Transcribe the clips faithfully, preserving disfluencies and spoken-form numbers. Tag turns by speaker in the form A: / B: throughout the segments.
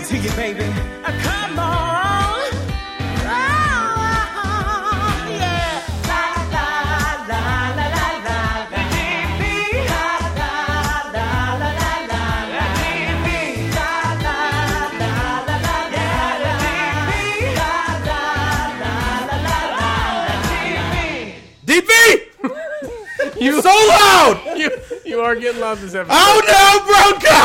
A: to you, baby. Uh, come on. Oh, yeah. La, la, la, la, la, la. Let me be. La, la, la, la, la, la. Let me be. La, la, la, la, la, la. Let me be. La, la, la, la, la, la. Let me be.
B: D P!
C: You
B: so loud!
C: You, you are getting loud this episode.
B: Oh no, Bronco!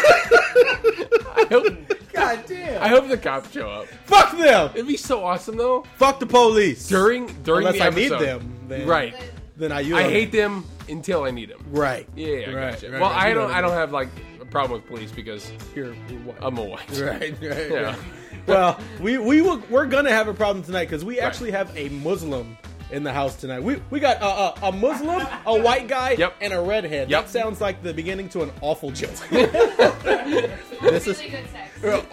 C: I hope,
B: God damn.
C: I hope the cops show up.
B: Fuck them!
C: It'd be so awesome though.
B: Fuck the police.
C: During during
B: Unless
C: the
B: I
C: episode.
B: need them. Then,
C: Right.
B: Then I use
C: I
B: them.
C: hate them until I need them.
B: Right.
C: Yeah, yeah, I
B: Right,
C: gotcha.
B: right,
C: well,
B: right.
C: I
B: You know
C: don't.
B: what
C: I
B: I
C: don't
B: mean.
C: have like a problem with police because
B: You're, you're white.
C: I'm a white.
B: Right, right,
C: Yeah.
B: right. Well, we we will, we're gonna have a problem tonight because we actually have a Muslim in the house tonight. We we got a, a, a Muslim, a white guy,
C: Yep.
B: and a redhead.
C: Yep.
B: That sounds like the beginning to an awful joke. This is
D: Really good sex.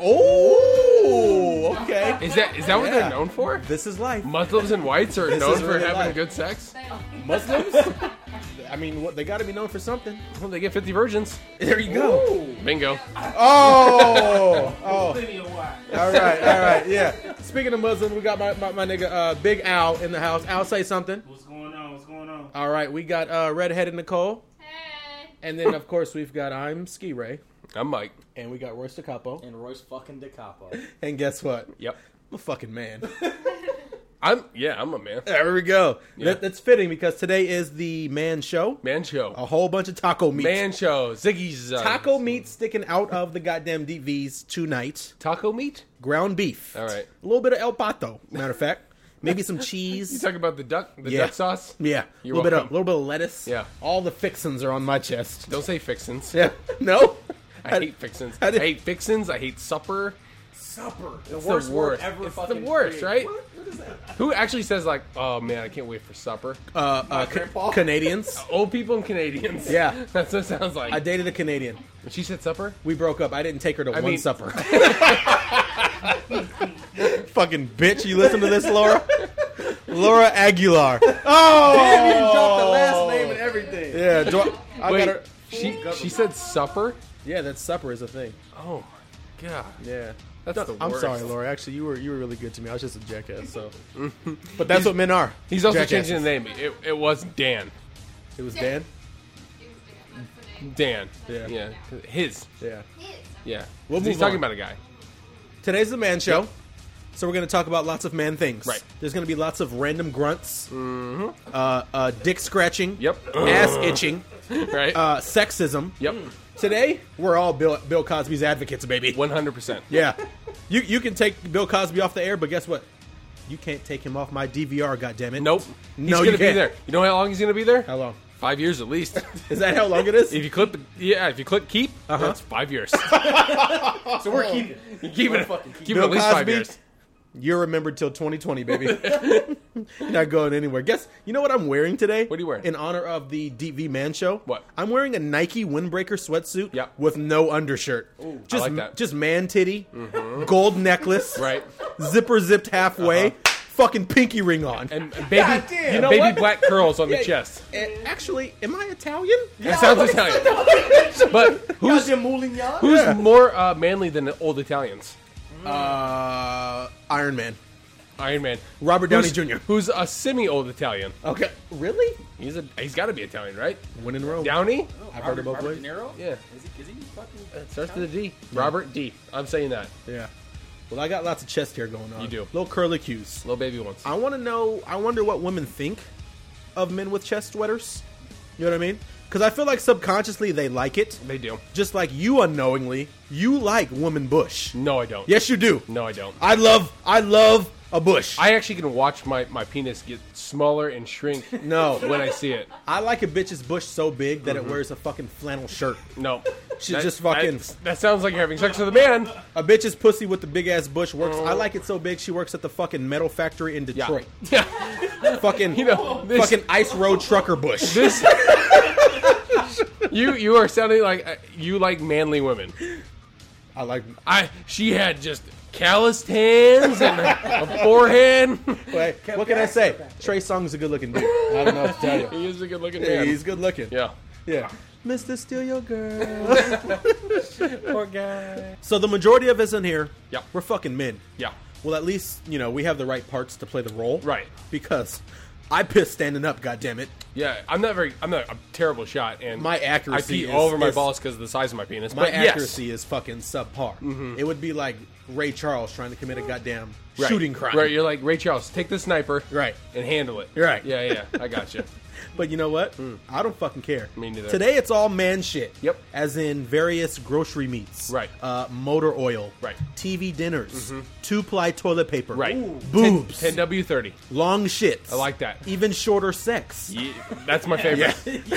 B: oh okay.
C: Is that is that what
B: Yeah.
C: they're known for?
B: This is life.
C: Muslims and whites are
B: This
C: known
B: is
C: for
B: really
C: having
B: life.
C: good sex.
B: Muslims. I mean, what, they got to be known for something.
C: Well, they get fifty virgins.
B: There you go.
C: Bingo.
B: Oh, oh.
E: Plenty of wine.
B: All right, all right, yeah. Speaking of Muslim, we got my, my, my nigga uh, Big Al in the house. Al, say something.
E: What's going on? What's going on?
B: All right, we got uh, Redheaded Nicole.
D: Hey.
B: And then, of course, we've got I'm Ski Ray.
C: I'm Mike.
B: And we got Royce DeCapo.
F: And Royce fucking DeCapo.
B: And guess what?
C: Yep.
B: I'm a fucking man.
C: I'm yeah. I'm a man.
B: There we go.
C: Yeah.
B: That, that's fitting because today is the man show.
C: Man show.
B: A whole bunch of taco meat.
C: Man show. Ziggy's uh,
B: Taco meat sticking out of the goddamn D Vs tonight.
C: Taco meat.
B: Ground beef.
C: All right.
B: A little bit of El Pato, matter of fact. Maybe some
C: You
B: cheese.
C: talking about the duck? The
B: Yeah.
C: duck sauce?
B: Yeah. A
C: You're
B: little bit of
C: welcome.
B: little bit of lettuce.
C: Yeah.
B: All the fixins are on my chest.
C: Don't say fixins.
B: Yeah. No?
C: I hate fixins.
B: I
C: I,
B: did-
C: hate fixins. I hate supper.
F: Supper. The
C: It's
F: worst
C: the
F: word
C: worst.
F: ever
C: It's the
F: fucking
C: worst,
F: created.
C: right?
F: What? What is that?
C: Who actually says like, "Oh man, I can't wait for supper"?
B: Uh, uh,
F: grandpa.
B: ca- Canadians.
C: Old people and Canadians.
B: Yeah.
C: That's what it sounds like.
B: I dated a Canadian.
C: When she said supper,
B: We broke up. I didn't take her to
C: I
B: one
C: mean-
B: supper. Fucking bitch. You listen to this, Laura? Laura Aguilar. Oh!
F: Damn, you dropped the last name and everything.
B: Yeah. Do I, I
C: wait,
B: got her.
C: she she said supper.
B: Yeah, that supper is a thing.
C: Oh my god,
B: Yeah.
C: that's the
B: I'm
C: worst.
B: sorry, Laura. Actually, you were you were really good to me. I was just a jackass. So, but that's what men are.
C: He's also
B: Jackasses.
C: changing the name. It, it was Dan.
B: It was Dan.
D: It was Dan. That's the name.
C: Dan.
B: Yeah.
C: Yeah. His.
B: Yeah.
D: His.
C: Yeah.
B: We'll
C: He's
B: move
C: talking
B: on.
C: about a guy.
B: Today's the man show.
C: Yep.
B: So we're going to talk about lots of man things.
C: Right.
B: There's going to be lots of random grunts, mm-hmm. uh, uh, dick scratching,
C: Yep.
B: ass itching,
C: Right.
B: uh, sexism.
C: yep.
B: Today, we're all Bill, Bill Cosby's advocates, baby.
C: One hundred percent.
B: Yeah. You you can take Bill Cosby off the air, but guess what? You can't take him off my D V R, goddammit.
C: Nope. He's
B: No,
C: gonna
B: you
C: be
B: can't.
C: there. You know how long he's gonna be there?
B: How long?
C: Five years at least.
B: Is that how long it is?
C: If you click, the, yeah, if you click keep,
B: Uh-huh.
C: that's five years.
F: So we're keeping.
C: You keep it,
F: fucking keep
C: keep
B: Bill
C: it at least five
B: Cosby?
C: years.
B: You're remembered till twenty twenty, baby. Not going anywhere. Guess you know what I'm wearing today?
C: What are you wearing?
B: In honor of the D V Man Show?
C: What?
B: I'm wearing a Nike windbreaker sweatsuit
C: Yep.
B: with no undershirt. Just,
C: like that.
B: just man titty, gold necklace,
C: Right.
B: zipper zipped halfway,
C: Uh-huh.
B: fucking pinky ring on.
C: And baby,
B: God damn. You know
C: baby
B: what?
C: black curls on
B: Yeah,
C: the chest.
B: eh, actually, am I Italian?
C: That sounds Italian. But who's
F: Goddamn Moulignan?
C: who's
B: Yeah.
C: more uh, manly than the old Italians?
B: Uh, Iron Man.
C: Iron Man.
B: Robert Downey
C: Who's-
B: Junior
C: Who's a semi-old Italian?
B: Okay. Really?
C: He's a he's got to be Italian, right?
B: When in Rome.
C: Downey?
B: I've heard it both
F: Robert
B: ways.
F: De Niro?
C: Yeah.
F: Is he, is he fucking...
C: It starts with a D. Robert D. I'm saying that.
B: Yeah. Well, I got lots of chest hair going on.
C: You do.
B: Little curly cues.
C: Little baby ones.
B: I want to know. I wonder what women think of men with chest sweaters. You know what I mean? Because I feel like subconsciously they like it.
C: They do.
B: Just like you unknowingly, you like woman bush.
C: No, I don't.
B: Yes, you do.
C: No, I don't.
B: I love. I love a bush.
C: I actually can watch my, my penis get smaller and shrink
B: no.
C: when I see it.
B: I like a bitch's bush so big that it wears a fucking flannel shirt.
C: No.
B: She's
C: That-
B: just fucking.
C: That, that sounds like you're having sex with a man.
B: A bitch's pussy with the big ass bush works. I like it so big she works at the fucking metal factory in
C: Yeah.
B: Detroit.
C: Yeah.
B: Fucking,
C: You know, this-
B: fucking ice road trucker bush.
C: This. you you are sounding like uh, you like manly women.
B: I like.
C: I she had just calloused hands and a, a forehead.
B: Wait, what can I say? Trey Songz a good looking dude. I don't know what to tell you.
C: He is a good looking
B: Yeah,
C: man.
B: he's good looking.
C: Yeah.
B: Yeah. Mister Steal Your Girl.
C: Poor guy.
B: So the majority of us in here,
C: Yep.
B: we're fucking men.
C: Yeah.
B: Well, at least, you know, we have the right parts to play the role.
C: Right.
B: Because I piss standing up, goddammit.
C: Yeah, I'm not very. I'm not a terrible shot, and
B: My accuracy
C: I pee
B: is-
C: all over my
B: is-
C: balls because of the size of my penis.
B: My
C: but yes.
B: accuracy is fucking subpar. It would be like Ray Charles trying to commit a goddamn
C: Right.
B: shooting crime.
C: Right, you're like Ray Charles. Take the sniper,
B: Right.
C: and handle it.
B: Right.
C: Yeah, yeah. I got you.
B: But you know what? I don't fucking care.
C: Me neither.
B: Today it's all man shit.
C: Yep.
B: As in various grocery meats.
C: Right.
B: Uh, motor oil.
C: Right.
B: T V dinners. Two-ply toilet paper.
C: Right.
B: Boobs.
C: ten W thirty.
B: Long shits.
C: I like that.
B: Even shorter sex.
C: Yeah, that's my favorite.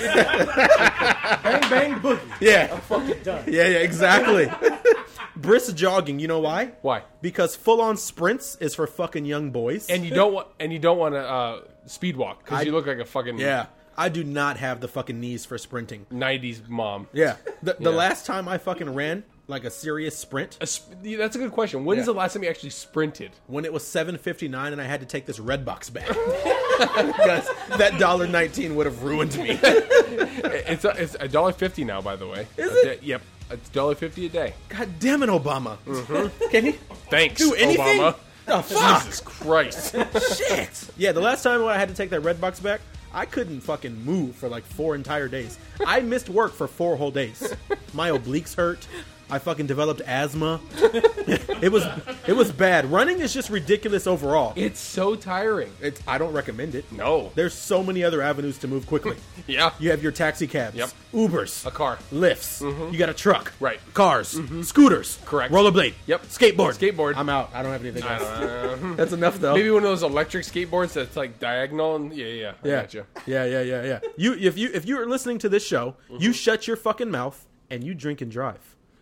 F: Bang bang boogie.
B: Yeah.
F: Fucking done.
B: Yeah, yeah, exactly. Brisk jogging, you know why?
C: Why?
B: Because full-on sprints is for fucking young boys.
C: And you don't want. And you don't want to uh, speed walk because
B: I-
C: you look like a fucking
B: yeah, I do not have the fucking knees for sprinting.
C: nineties mom.
B: Yeah. The, the
C: Yeah.
B: last time I fucking ran, like a serious sprint,
C: A sp- yeah, that's a good question. When is
B: Yeah.
C: the last time you actually sprinted?
B: when it was seven fifty-nine and I had to take this red box back. Because that one dollar nineteen would have ruined me.
C: It's a, it's a dollar fifty now, by the way.
B: Is
C: A
B: it?
C: day- Yep, it's dollar fifty a day.
B: God damn it, Obama. Can he
C: Thanks,
B: do anything?
C: Obama.
B: Oh, fuck.
C: Jesus Christ.
B: Shit. Yeah, the last time I had to take that red box back, I couldn't fucking move for like four entire days. I missed work for four whole days. My obliques hurt. I fucking developed asthma. It was it was bad. Running is just ridiculous overall.
C: It's so tiring.
B: It's I don't recommend it.
C: No.
B: There's so many other avenues to move quickly.
C: Yeah.
B: You have your taxi cabs,
C: Yep.
B: Ubers,
C: A car.
B: lifts. You got a truck,
C: Right.
B: Cars, scooters,
C: Correct.
B: rollerblade,
C: Yep.
B: skateboard,
C: Skateboard.
B: I'm out. I don't have anything
C: I
B: else.
C: don't know.
B: That's enough though.
C: Maybe one of those electric skateboards that's like diagonal. And yeah, yeah. I
B: Yeah.
C: got you.
B: yeah, yeah, yeah, yeah. You if you if you are listening to this show, you shut your fucking mouth and you drink and drive.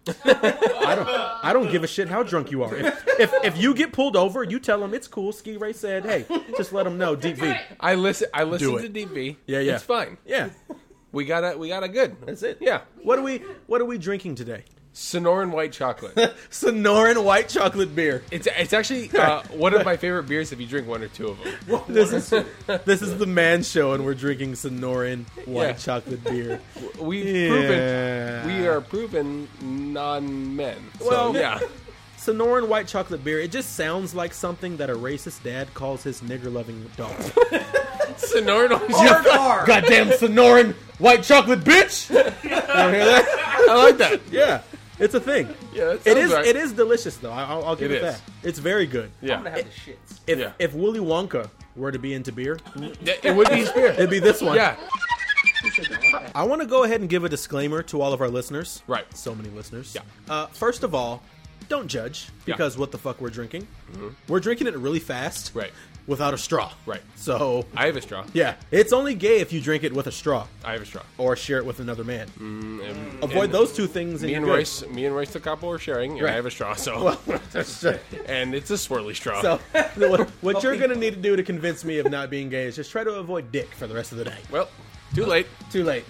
B: I don't I don't give a shit how drunk you are. If, if if you get pulled over, you tell them it's cool. Ski Ray said, "Hey, just let them know." Deep V.
C: I listen. I listen
B: it.
C: to D B.
B: Yeah, yeah.
C: It's fine.
B: Yeah,
C: We got a we got a good.
B: that's it.
C: Yeah.
B: What are we What are we drinking today?
C: Sonoran white chocolate.
B: Sonoran white chocolate beer.
C: It's it's actually uh, one of my favorite beers if you drink one or two of them.
B: This is this is the man show, and we're drinking Sonoran white
C: Yeah.
B: chocolate beer.
C: We've
B: Yeah.
C: proven we are proven non-men. So,
B: Well,
C: yeah.
B: Sonoran white chocolate beer. It just sounds like something that a racist dad calls his nigger-loving daughter.
C: Sonoran.
F: Hard.
B: Goddamn Sonoran white chocolate bitch! You don't hear that?
C: I like that.
B: Yeah, it's a thing.
C: Yeah, that
B: It
C: sounds
B: is.
C: right.
B: It is delicious, though. I- I'll, I'll give
C: It
B: it,
C: is.
B: that. It's very good.
F: I'm
C: Yeah.
F: gonna have the shits.
B: If
C: Yeah.
B: if Willy Wonka were to be into beer,
C: It would be beer.
B: it'd be this one.
C: Yeah.
B: I want to go ahead and give a disclaimer to all of our listeners.
C: Right.
B: So many listeners.
C: Yeah.
B: Uh, first of all, don't judge
C: Yeah.
B: because what the fuck we're drinking. We're drinking it really fast.
C: Right.
B: Without a straw.
C: Right.
B: So
C: I have a straw.
B: yeah, it's only gay if you drink it with a straw
C: I have a straw.
B: or share it with another man.
C: And-
B: Avoid
C: and
B: those two things.
C: Me
B: and
C: and
B: you're good.
C: Royce, me and Royce the couple are sharing, and
B: Right.
C: I have a straw. So,
B: That's right.
C: and it's a swirly straw.
B: So what, what you're gonna need to do to convince me of not being gay is just try to avoid dick for the rest of the day.
C: well, too late.
B: Too late.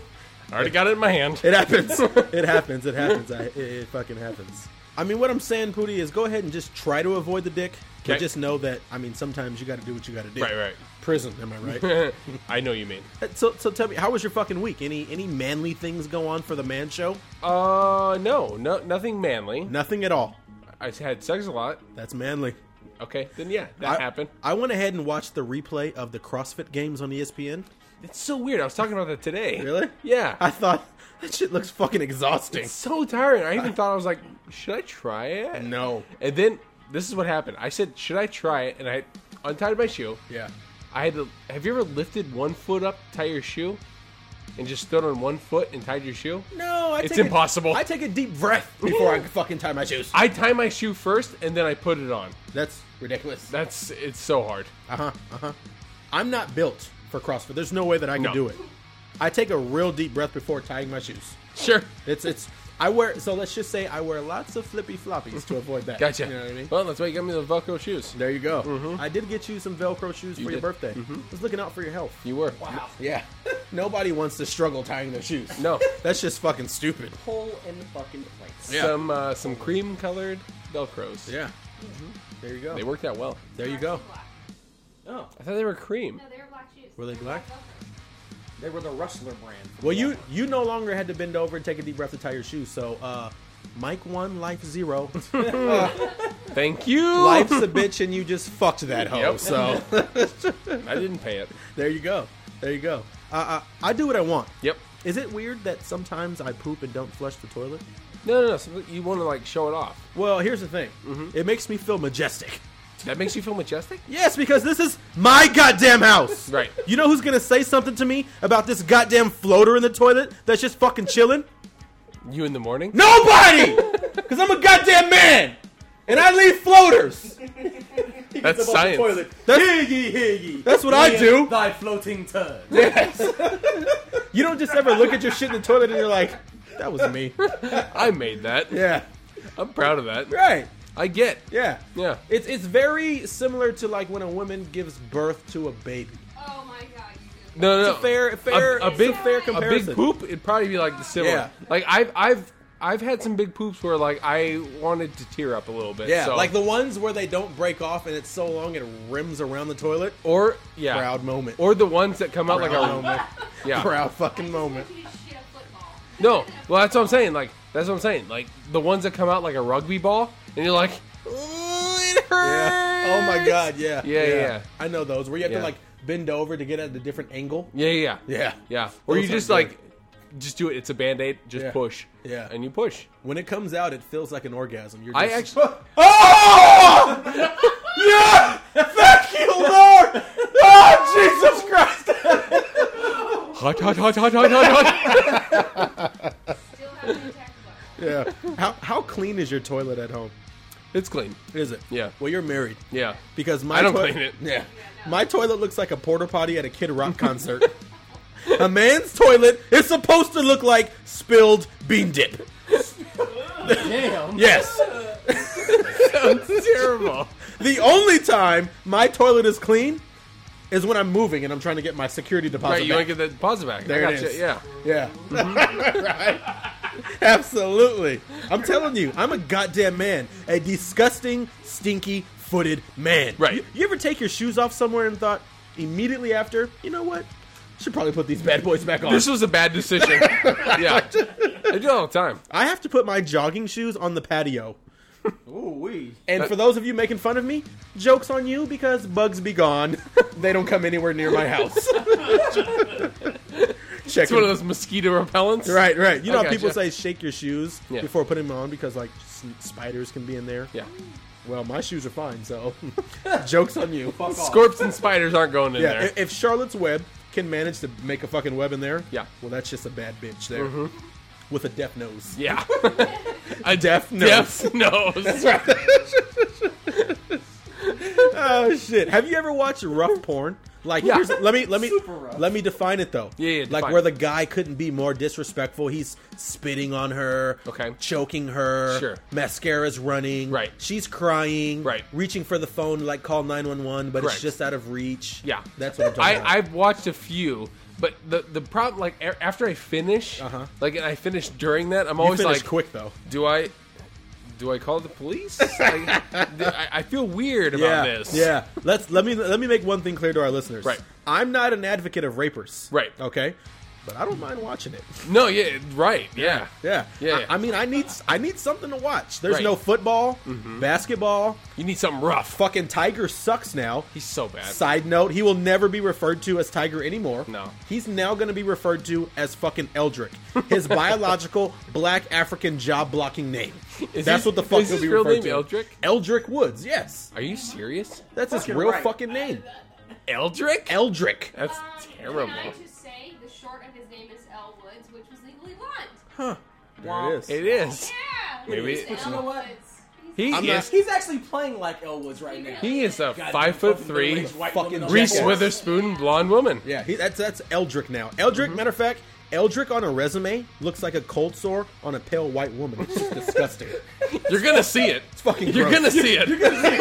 C: I already got it in my hand.
B: It happens. It happens. It happens. I, it, it fucking happens. I mean, what I'm saying, Pootie, is go ahead and just try to avoid the dick. But
C: Okay.
B: just know that, I mean, sometimes you got to do what you got to do.
C: Right, right.
B: Prison, am I right?
C: I know you mean.
B: so, so tell me, how was your fucking week? Any any manly things go on for the man show?
C: Uh, no, no, nothing manly.
B: Nothing at all.
C: I had sex a lot.
B: That's manly.
C: Okay, then yeah, that
B: I,
C: happened.
B: I went ahead and watched the replay of the CrossFit Games on E S P N.
C: It's so weird. I was talking about that today.
B: Really?
C: Yeah.
B: I thought that shit looks fucking exhausting.
C: It's so tiring. I even thought I was like, should I try it?
B: No.
C: And then this is what happened. I said, should I try it? And I untied my shoe.
B: Yeah.
C: I had to. Have you ever lifted one foot up, tie your shoe, and just stood on one foot and tied your shoe?
B: No, I
C: It's
B: take a-
C: impossible.
B: I take a deep breath before I fucking tie my shoes.
C: I tie my shoe first and then I put it on.
B: That's ridiculous.
C: That's it's so hard.
B: Uh huh. Uh huh. I'm not built for CrossFit. There's no way that I can
C: No.
B: do it. I take a real deep breath before tying my shoes.
C: Sure.
B: It's it's. I wear so let's just say I wear lots of flippy floppies to avoid that.
C: Gotcha.
B: You know what I mean?
C: Well, that's why you got me the Velcro shoes.
B: There you go. I did get you some Velcro shoes
C: You
B: for your
C: did.
B: birthday. I was looking out for your health.
C: You were.
F: Wow.
B: Yeah. Nobody wants to struggle tying their shoes.
C: No.
B: That's just fucking stupid.
F: Hole in the fucking place.
B: Yeah.
C: Some uh, some cream colored Velcros.
B: Yeah. There you go.
C: They worked out well.
B: There you go.
F: Oh.
C: I thought they were cream.
D: No, they were black shoes.
B: Were they black?
F: They were the Rustler brand. from
B: Well, you
F: Walmart.
B: you no longer had to bend over and take a deep breath to tie your shoes. So, uh, Mike one, life zero.
C: Thank you.
B: Life's a bitch, and you just fucked that hoe.
C: Yep.
B: So,
C: I didn't pay it.
B: there you go. There you go. Uh, uh, I do what I want.
C: Yep.
B: Is it weird that sometimes I poop and don't flush the toilet?
C: No, no, no. So you want to like show it off.
B: Well, here's the thing.
C: Mm-hmm.
B: It makes me feel majestic.
C: That makes you feel majestic.
B: Yes, because this is my goddamn house.
C: Right.
B: You know who's gonna say something to me about this goddamn floater in the toilet that's just fucking chilling?
C: You in the morning?
B: Nobody! Because I'm a goddamn man! And I leave floaters!
C: That's
F: Above the
C: science.
F: toilet.
B: That's-
F: Hear ye, hear ye.
B: That's what I
F: Hear
B: do.
F: Thy floating turd.
B: You don't just ever look at your shit in the toilet and you're like, that was me.
C: I made that.
B: Yeah.
C: I'm proud of that.
B: Right.
C: I get.
B: Yeah.
C: Yeah.
B: It's it's very similar to like when a woman gives birth to a baby.
D: Oh my god, you did.
C: No, no, no.
B: It's a fair, fair,
C: a, a big,
B: it's a fair
C: a
B: comparison.
C: big poop. It'd probably be like the similar.
B: Yeah.
C: Like I've, I've, I've had some big poops where like I wanted to tear up a little bit.
B: Yeah,
C: so.
B: like the ones where they don't break off and it's so long it rims around the toilet.
C: or yeah,
B: Proud moment.
C: or the ones that come out like
B: Proud
C: a
B: moment.
C: yeah.
B: Proud fucking moment.
D: You just shit a football.
C: No, well that's what I'm saying. Like that's what I'm saying. Like the ones that come out like a rugby ball, and you're like, "Ooh, it hurts.
B: Yeah. Oh my god, yeah.
C: Yeah, yeah.
B: I know those where you have
C: Yeah.
B: to like bend over to get at a different angle.
C: Yeah, yeah,
B: Yeah.
C: yeah. Or
B: Those
C: you
B: are
C: just
B: good.
C: like, just do it. It's a band aid. Just
B: Yeah.
C: push.
B: Yeah.
C: and you push.
B: When it comes out, it feels like an orgasm. You're
C: I
B: just,
C: actually.
B: Oh! Yeah! Thank you, Lord! Oh, Jesus Christ!
C: Hot, hot, hot, hot, hot, hot, hot.
D: Still have to attack the button.
B: Yeah. How how clean is your toilet at home?
C: It's clean.
B: Is it?
C: Yeah.
B: Well, you're married.
C: Yeah.
B: Because my
C: I don't
B: toi-
C: clean it.
B: Yeah. My toilet looks like a porta potty at a Kid Rock concert. A man's toilet is supposed to look like spilled bean dip.
F: Damn.
B: Yes.
C: Sounds terrible.
B: The only time my toilet is clean is when I'm moving and I'm trying to get my security deposit
C: Right, you
B: back.
C: want to get that deposit back.
B: There
C: I
B: it
C: gotcha,
B: is.
C: Yeah.
B: Yeah. Right. Absolutely. I'm telling you, I'm a goddamn man. A disgusting, stinky footed man.
C: Right.
B: You, you ever take your shoes off somewhere and thought immediately after, you know what? Should probably put these bad boys back on.
C: This was a bad decision. Yeah. I do it all the time.
B: I have to put my jogging shoes on the patio.
F: Ooh wee.
B: And for those of you making fun of me, joke's on you because bugs be gone. They don't come anywhere near my house. Check
C: It's one of those mosquito repellents.
B: Right, right. You know
C: I
B: how people
C: gotcha.
B: say shake your shoes
C: Yeah.
B: before putting them on because like s- spiders can be in there.
C: Yeah.
B: Well, my shoes are fine, so joke's on you.
F: Fuck off.
C: Scorps and spiders aren't going in
B: Yeah,
C: there.
B: i- if Charlotte's Web can manage to make a fucking web in there,
C: Yeah.
B: well, that's just a bad bitch there with a deaf nose.
C: Yeah.
B: A deaf nose.
C: Deaf nose.
B: Oh shit! Have you ever watched rough porn? Like,
C: Yeah.
B: here's, let me let me
F: Super rough.
B: let me define it though.
C: Yeah, yeah,
B: like
C: define
B: where
C: it.
B: the guy couldn't be more disrespectful. He's spitting on her,
C: Okay.
B: choking her.
C: Sure.
B: Mascara's running.
C: Right.
B: She's crying.
C: Right.
B: Reaching for the phone, to, like call nine one one, but
C: Correct.
B: it's just out of reach.
C: Yeah.
B: That's what I'm talking
C: I,
B: about.
C: I've watched a few, but the the problem, like, a- after I finish,
B: Uh-huh.
C: like, and I finish during that, I'm
B: you
C: always
B: finish
C: like,
B: quick though.
C: do I, do I call the police? Like, I, I feel weird about
B: Yeah,
C: this.
B: yeah. Let's let me let me make one thing clear to our listeners.
C: Right.
B: I'm not an advocate of rapers.
C: Right.
B: Okay. But I don't mind watching it.
C: No, yeah, right, yeah.
B: Yeah.
C: Yeah,
B: I,
C: yeah.
B: I mean, I need I need something to watch. There's
C: Right.
B: no football, basketball.
C: You need something rough.
B: Fucking Tiger sucks now.
C: He's so bad.
B: Side note: he will never be referred to as Tiger anymore.
C: No.
B: He's now going to be referred to as fucking Eldrick, his biological black African job blocking name.
C: Is
B: That's
C: he-
B: what the fuck
C: is
B: he'll
C: his
B: be
C: real
B: referred
C: name
B: to.
C: Eldrick?
B: Eldrick Woods. Yes,
C: Are you serious?
B: that's his
F: Fucking
B: real
F: right.
B: fucking name.
C: Eldrick?
B: Eldrick.
C: That's
D: Um,
C: terrible.
D: Can I just say the short of his name is Elle Woods, which was legally blonde.
B: Huh. There it is.
C: It is.
D: Yeah.
C: Maybe-
D: It's
F: But you know
D: Elle
F: what?
D: Woods.
C: He
B: I'm
C: is.
F: He's actually playing like Elwoods right now.
C: He is a
F: Goddamn
C: five foot
F: fucking
C: three,
F: middle-aged white
B: fucking
F: woman on
C: Reese
F: the
B: jackass.
F: board.
C: Witherspoon, blonde woman.
B: Yeah, he, that's that's Eldrick now. Eldrick,
C: Mm-hmm.
B: matter of fact, Eldrick on a resume looks like a cold sore on a pale white woman. It's just disgusting.
C: You're gonna see it.
B: It's fucking
C: You're
B: gross.
C: gonna see it.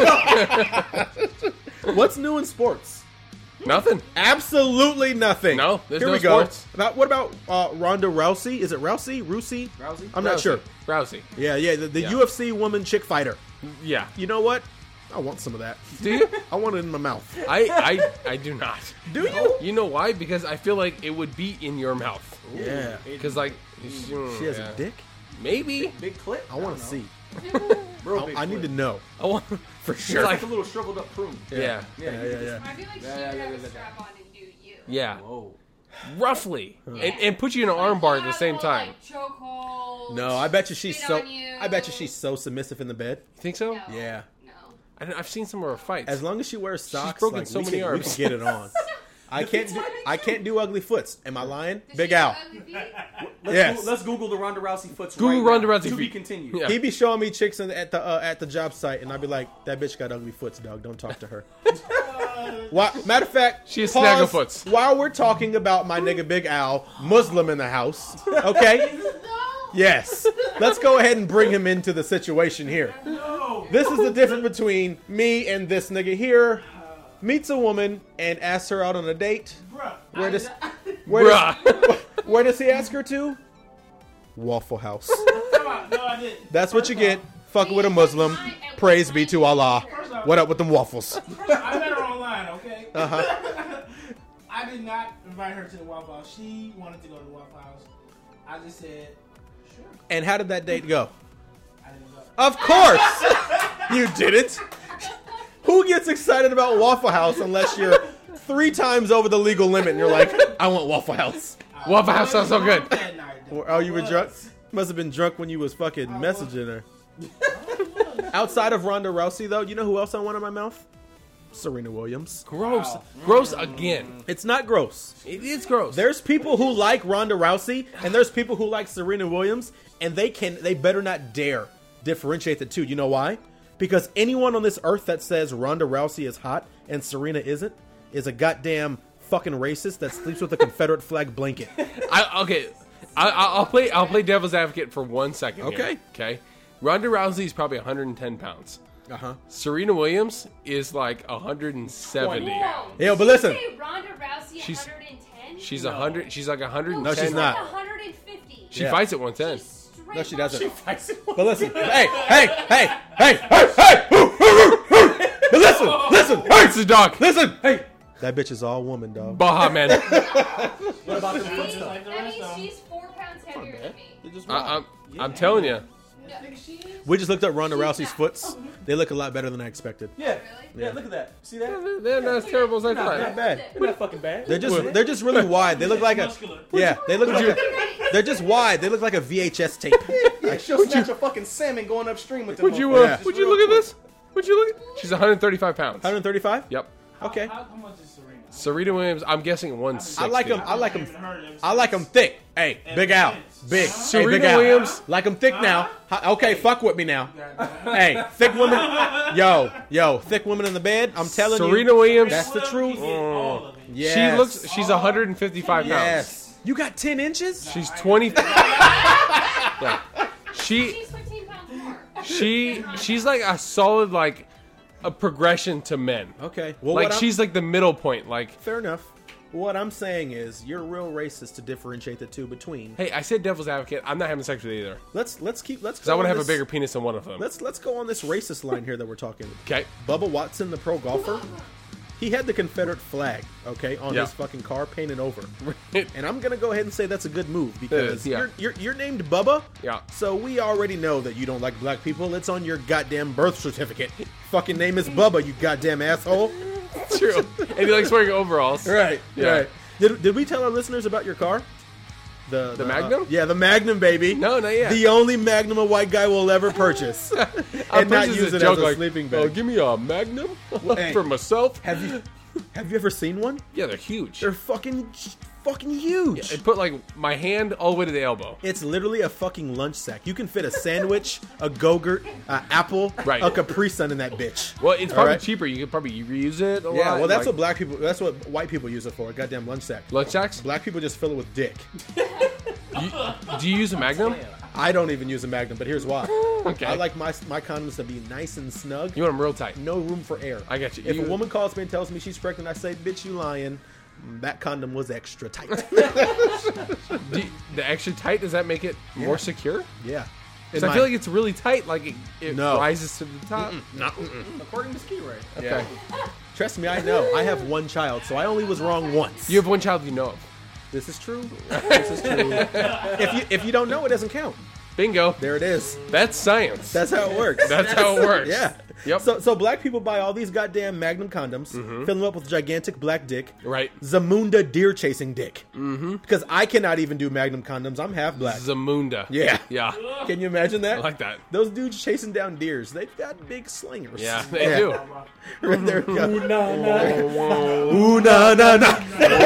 B: What's new in sports?
C: Nothing.
B: Absolutely nothing.
C: No, there's
B: Here
C: no
B: we go.
C: sports.
B: About what about uh, Ronda Rousey? Is it Rousey? Rousey?
F: Rousey?
B: I'm not
C: Rousey.
B: sure.
C: Rousey.
B: Yeah, yeah, the, the
C: Yeah.
B: U F C woman chick fighter.
C: Yeah.
B: You know what? I want some of that.
C: Do you?
B: I want it in my mouth.
C: I, I I do not.
B: Do you?
C: You know why? Because I feel like it would be in your mouth.
B: Yeah.
C: Because like
B: She has
C: yeah.
B: a dick?
C: Maybe.
F: Big clip.
B: I want to see.
F: Real
B: I,
F: big
B: I need
F: clip.
B: to know.
C: I want for
F: It's
C: sure.
F: like a little shriveled up prune.
C: yeah.
B: Yeah,
F: Yeah,
B: yeah,
F: you
B: yeah.
F: just-
D: I feel like she
F: Yeah,
D: would
F: yeah,
D: have
F: yeah,
D: a
F: yeah.
D: strap on and do you.
C: Yeah.
F: Whoa.
C: Roughly, and, and put you in an arm bar at the same time.
D: Like, chokehold.
B: No, I bet you she's
D: spit
B: so.
D: on you.
B: I bet you she's so submissive in the bed.
C: You think so?
D: No.
B: Yeah.
D: No.
C: I, I've seen some of her fights.
B: As long as she wears socks,
C: broken
B: like,
C: so
B: we
C: many
B: can,
C: arms.
B: we can get it on. I can't. Do, I can't do ugly foots. Am I lying?
D: Does
B: Big
D: she have
B: Al.
D: ugly feet?
F: Let's,
B: Yes.
F: Google, let's Google the Ronda Rousey foots.
C: Google
F: right
C: Ronda
F: now.
C: Rousey
F: To be
C: feet.
F: continued.
C: Yeah.
B: He be showing me chicks in, at the uh, at the job site, and I'd be like, "That bitch got ugly foots, dog. Don't talk to her." Why, matter of fact,
C: She has
B: pause
C: snagglepoots.
B: While we're talking about my nigga Big Al, Muslim in the house, okay? Yes. Let's go ahead and bring him into the situation here. This is the difference between me and this nigga here. Meets a woman and asks her out on a date. Where does where does,
C: Bruh.
B: where does he ask her to? Waffle House.
E: Come on. No, I didn't.
B: That's what you get. Fucking with a Muslim. Praise be to Allah. What up with them waffles?
E: I met her online, okay?
B: Uh huh.
E: I did not invite her to the Waffle House. She wanted to go to the Waffle House. I just said, sure.
B: And how did that date go?
E: I didn't go.
B: Of course, you didn't. Who gets excited about Waffle House unless you're three times over the legal limit and you're like, I want Waffle House?
C: Waffle House sounds so good.
E: That night, though.
B: Or, oh, you were
E: I
B: drunk?
E: was.
B: Must have been drunk when you was fucking messaging her. Outside of Ronda Rousey, though, you know who else I want in my mouth? Serena Williams.
C: Gross. Gross again.
B: It's not gross.
C: It is gross.
B: There's people who like Ronda Rousey, and there's people who like Serena Williams, and they can they better not dare differentiate the two. You know why? Because anyone on this earth that says Ronda Rousey is hot and Serena isn't is a goddamn fucking racist that sleeps with a Confederate flag blanket.
C: I, okay, I, I- I'll play. I'll play devil's advocate for one second. here,
B: Okay.
C: Okay. Ronda Rousey is probably one hundred ten pounds.
B: Uh huh.
C: Serena Williams is like one hundred seventy.
D: Whoa.
B: Yeah, but
D: Did you
B: listen.
D: say Ronda Rousey
C: She's-
D: one hundred ten?
C: She's a hundred. She's like one hundred.
B: No, she's not.
D: one hundred fifty.
C: She
B: Yeah.
C: fights at one ten.
D: She's straight
B: No, she doesn't.
D: muscle.
B: But listen, hey, hey, hey, hey, hey, hey, hoo, hoo, hoo, hoo. But listen, listen, hey,
C: It's a dog.
B: listen, hey. That bitch is all woman, dog.
C: Baja man.
F: What about the
D: She-
F: foot stuff?
E: like the
D: That
E: rest
D: means
E: of 'em.
D: she's four pounds heavier than me.
C: I, I'm, I'm telling you.
D: No.
B: We just looked up Ronda
D: She's
B: Rousey's
D: fat.
B: foots. They look a lot better than I expected.
F: Yeah.
D: Really?
F: Yeah, look at that. See that?
C: They're not as terrible as I
F: Not
C: thought.
B: Not bad.
F: They're not fucking bad.
B: They're just they're just really wide. They look like a
E: Muscular.
B: yeah. They look like a, they're just wide. They look like a V H S tape.
F: Yeah, she'll snatch a fucking salmon going upstream with them.
C: Would you?
F: motherfuckers.
C: Uh,
B: Yeah.
C: Would you look at this? Would you look? At, she's one hundred thirty-five pounds.
B: one thirty-five.
C: Yep.
B: Okay.
E: How, how much is Serena?
C: Serena Williams. I'm guessing one sixty.
B: I like them. I like them.
E: haven't even heard of them
B: I like them thick. Hey, Big Al, big.
C: Serena
B: hey, Big Al.
C: Williams.
B: Like them thick now. Hi- Okay, fuck with me now. Hey, thick women. Yo, yo, thick women in the bed. I'm telling you.
C: Serena Williams.
B: That's the truth.
E: All of it.
B: Yes.
C: She looks. She's one hundred fifty-five pounds.
B: Yes. You got ten inches?
C: She's twenty. Yeah. She
D: She's fifteen pounds more.
C: she she's like a solid like a progression to men.
B: Okay. Well,
C: Like
B: what I'm-
C: she's like the middle point. Like,
B: fair enough. What I'm saying is, you're real racist to differentiate the two between.
C: hey, I said devil's advocate. I'm not having sex with either
B: Let's let's keep let's.
C: because I
B: go
C: want to
B: on
C: have a
B: this-
C: bigger penis than one of them.
B: Let's let's go on this racist line here that we're talking.
C: Okay.
B: Bubba Watson, the pro golfer, he had the Confederate flag, okay, on
C: Yeah.
B: his fucking car painted over. And I'm gonna go ahead and say that's a good move because
C: yeah.
B: you're, you're you're named Bubba.
C: Yeah.
B: So we already know that you don't like black people. It's on your goddamn birth certificate. Fucking name is Bubba, you goddamn asshole.
C: True. And he likes wearing overalls.
B: Right.
C: Yeah.
B: Right. Did, did we tell our listeners about your car? The,
C: The
B: uh,
C: Magnum?
B: yeah, the Magnum, baby.
C: No, not yet.
B: The only Magnum a white guy will ever purchase.
C: I'll
B: and not
C: purchase
B: use
C: a
B: it
C: joke
B: as a
C: like,
B: sleeping
C: Oh,
B: bag.
C: give me a Magnum
B: hey.
C: for myself.
B: Have you have you ever seen one?
C: Yeah, they're huge.
B: They're fucking fucking huge.
C: It put like my hand all the way to the elbow.
B: It's literally a fucking lunch sack. You can fit a sandwich, a Go-Gurt, an apple,
C: Right.
B: a Capri Sun in that bitch.
C: Well, it's
B: All
C: probably
B: right?
C: cheaper. You could probably reuse it a
B: Yeah,
C: lot.
B: well, that's
C: like,
B: what black people. That's what white people use it for. A goddamn lunch sack.
C: lunch sacks.
B: Black people just fill it with dick.
C: You, do you use a Magnum?
B: I don't even use a Magnum, but here's why.
C: Okay.
B: I like my my condoms to be nice and snug.
C: You want them real tight.
B: No room for air.
C: I got you.
B: If
C: You-
B: a woman calls me and tells me she's pregnant, I say, "Bitch, you lying." That condom was extra tight.
C: Do you- the extra tight, does that make it more secure?
B: Yeah. In
C: So I
B: my-
C: feel like it's really tight. Like it, it
B: No.
C: rises to the top.
B: No, mm-mm.
F: According to Ski Ray.
C: Okay.
B: Trust me, I know. I have one child, so I only was wrong once.
C: You have one child you know of.
B: This is true. This is true. if you if you don't know, it doesn't count.
C: Bingo.
B: There it is.
C: That's science.
B: That's how it works.
C: That's how it works.
B: Yeah.
C: Yep.
B: So so black people buy all these goddamn Magnum condoms, fill them up with gigantic black dick.
C: Right.
B: Zamunda deer chasing dick. Mm-hmm. Because I cannot even do Magnum condoms. I'm half black.
C: Zamunda.
B: Yeah.
C: Yeah.
B: Can you imagine that?
C: I like that.
B: Those dudes chasing down deers. They've got big slingers.
C: Yeah, they do.
B: Right there we go.
F: Ooh, nah, nah.
B: Ooh, nah, nah, nah.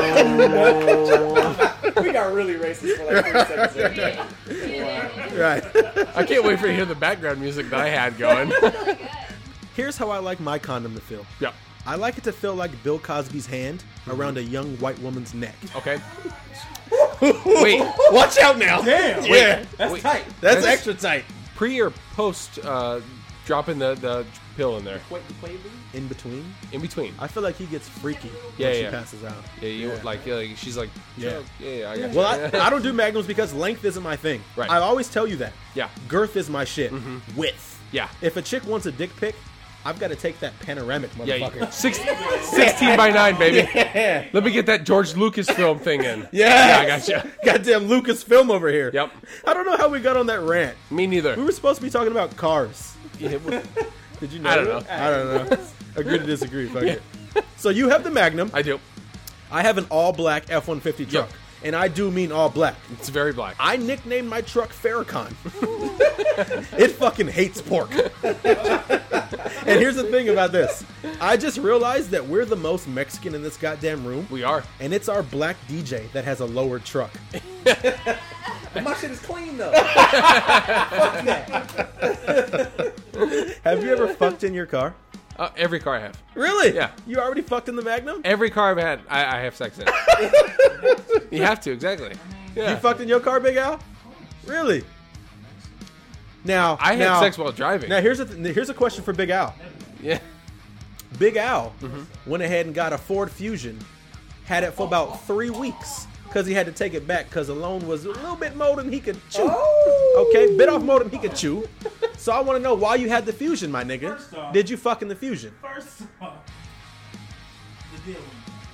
F: We got really racist for like three seconds. there.
B: Right.
C: I can't wait for you to hear the background music that I had going.
B: Here's how I like my condom to feel.
C: Yeah.
B: I like it to feel like Bill Cosby's hand around a young white woman's neck.
C: Okay. Wait.
B: Watch out now.
F: Damn.
B: Yeah.
F: That's
C: Wait.
F: tight.
B: That's
C: That's-
B: extra tight.
C: Pre or post uh, dropping the, the pill in there?
F: Wait, you play it,
B: In between,
C: In between.
B: I feel like he gets freaky
C: Yeah,
B: when she
C: yeah.
B: passes out.
C: Yeah, you
B: Yeah.
C: like, yeah, like she's like,
B: Yeah.
C: yeah, yeah, yeah I got
B: Well,
C: you.
B: I, I don't do magnums because length isn't my thing.
C: Right.
B: I always tell you that.
C: Yeah.
B: Girth is my shit. Width.
C: Yeah.
B: If a chick wants a dick pic, I've got to take that panoramic
C: Yeah,
B: motherfucker.
C: you- six, sixteen by nine, baby.
B: Yeah.
C: Let me get that George Lucas film thing in.
B: Yeah.
C: Yeah, I got you.
B: Goddamn Lucasfilm over here.
C: Yep.
B: I don't know how we got on that rant.
C: Me neither.
B: We were supposed to be talking about cars.
C: Yeah, well,
B: Did you know?
C: I don't
B: that?
C: know.
B: I don't know. Agree to disagree. Fuck it. So you have the Magnum.
C: I do.
B: I have an all black F one fifty truck.
C: Yep.
B: And I do mean all black.
C: It's very black.
B: I nicknamed my truck Farrakhan. It fucking hates pork. And here's the thing about this. I just realized that we're the most Mexican in this goddamn room.
C: We are.
B: And it's our black D J that has a lowered truck.
F: But my shit is clean though. Fuck that.
B: Have you ever fucked in your car?
C: Uh, every car I have.
B: Really?
C: Yeah.
B: You already fucked in the Magnum?
C: Every car I've had, I, I have sex in. You have to, exactly. Yeah.
B: You fucked in your car, Big Al? Really? Now,
C: I had
B: now,
C: sex while driving.
B: Now here's a th- here's a question for Big Al.
C: Yeah.
B: Big Al
C: Mm-hmm.
B: went ahead and got a Ford Fusion, had it for about three weeks because he had to take it back because the loan was a little bit more than he could chew.
F: Oh.
B: Okay, bit off more than he could chew. So I want to know why you had the Fusion, my nigga.
E: First off-
B: Did you fuck in the Fusion?
E: First off, the deal.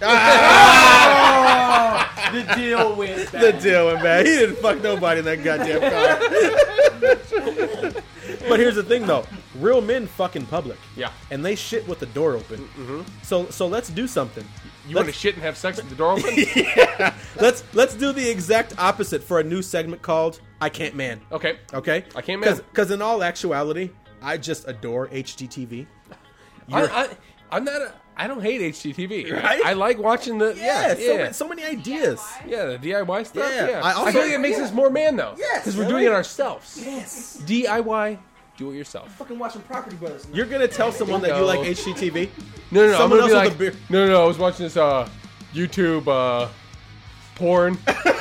F: The deal went
B: The
F: bad.
B: deal went bad. He didn't fuck nobody in that goddamn car. But here's the thing, though. Real men fuck in public.
C: Yeah.
B: And they shit with the door open.
C: Mm-hmm.
B: So so let's do something.
C: You want to
B: Let's-
C: shit and have sex with the door open?
B: yeah. Let's let's do the exact opposite for a new segment called I Can't Man.
C: Okay.
B: Okay?
C: I Can't Man.
B: Because in all actuality, I just adore H G T V.
C: I,
B: You're-
C: I, I'm not a, I don't hate H G T V.
B: Right?
C: I like watching the,
B: yeah,
C: yeah,
B: so,
C: yeah.
B: Many, so many ideas.
C: Yeah, the D I Y stuff.
B: Yeah.
C: Yeah,
B: I
C: I,
B: also-
C: feel like it makes
F: yeah.
C: us more man though.
F: Yes,
C: because we're
F: really.
C: doing it ourselves.
F: Yes.
C: D I Y, do it yourself.
F: Fucking watching Property Brothers.
B: You're gonna tell someone that you
C: Bingo.
B: like H G T V?
C: No, no, no.
B: Someone
C: I'm gonna
B: else
C: be
B: with
C: like,
B: a beer.
C: no, no, no. I was watching this uh, YouTube uh, porn.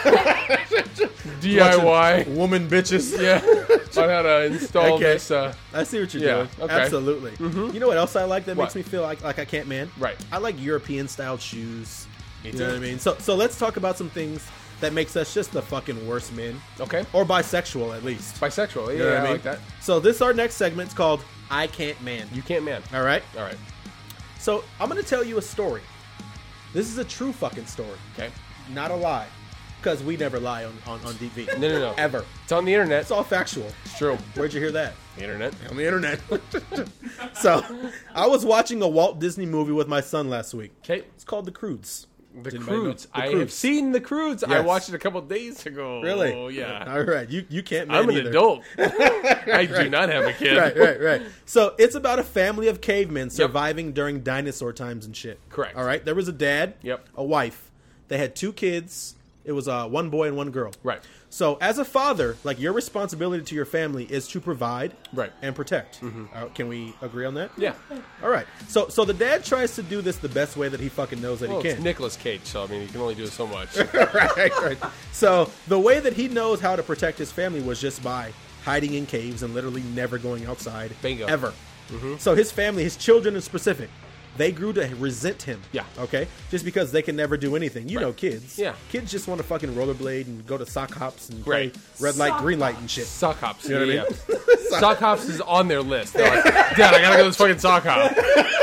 C: D I Y.
B: Woman bitches.
C: Yeah, on how to install
B: Okay.
C: this. Uh,
B: I see what you're
C: Yeah,
B: doing.
C: okay.
B: Absolutely. You know what else I like that
C: What?
B: makes me feel like, like I can't man?
C: Right.
B: I like European style shoes.
C: Me
B: You
C: too.
B: know what I mean? So so let's talk about some things that makes us just the fucking worst men.
C: okay.
B: Or bisexual at least.
C: Bisexual. Yeah,
B: You know what
C: I
B: I mean?
C: like that.
B: So this our next segment's called I Can't Man.
C: You can't man.
B: All right?
C: All right.
B: So I'm gonna tell you a story. This is a true fucking story.
C: Okay.
B: Not a lie. Because we never lie on, on, on D V.
C: No, no, no.
B: Ever.
C: It's on the internet.
B: It's all factual.
C: It's true.
B: Where'd you hear that?
C: The internet.
B: On the internet. So I was watching a Walt Disney movie with my son last week.
C: Okay.
B: It's called The Croods.
C: The
B: Did anybody know?
C: Croods.
B: The
C: I
B: Croods.
C: have seen The Croods. I
B: Yes.
C: watched it a couple days ago.
B: Really?
C: Oh, yeah.
B: All right. You you can't man
C: I'm an
B: either.
C: adult. I do not have a kid.
B: Right, right, right. So it's about a family of cavemen surviving during dinosaur times and shit.
C: Correct.
B: All right. There was a dad.
C: Yep.
B: A wife. They had two kids. It was uh, one boy and one girl.
C: Right.
B: So as a father, like your responsibility to your family is to provide,
C: Right. Mm-hmm.
B: and protect. Uh, can we agree on that?
C: Yeah.
B: All right. So so the dad tries to do this the best way that he fucking knows that
C: Well,
B: he
C: it's
B: can.
C: Nicolas Cage, so I mean, you can only do so much.
B: right, right. So the way that he knows how to protect his family was just by hiding in caves and literally never going outside.
C: Bingo.
B: Ever. So his family, his children in specific, they grew to resent him.
C: Yeah.
B: Okay? Just because they can never do anything. You
C: Right.
B: know kids.
C: Yeah.
B: Kids just want to fucking rollerblade and go to sock hops and play
C: Right.
B: red light,
E: Sock
B: green light and shit.
C: Sock hops.
B: You know
C: yeah,
B: what I
C: yeah. Sock hops is on their list. They're like, Dad, I gotta go to this fucking sock hop.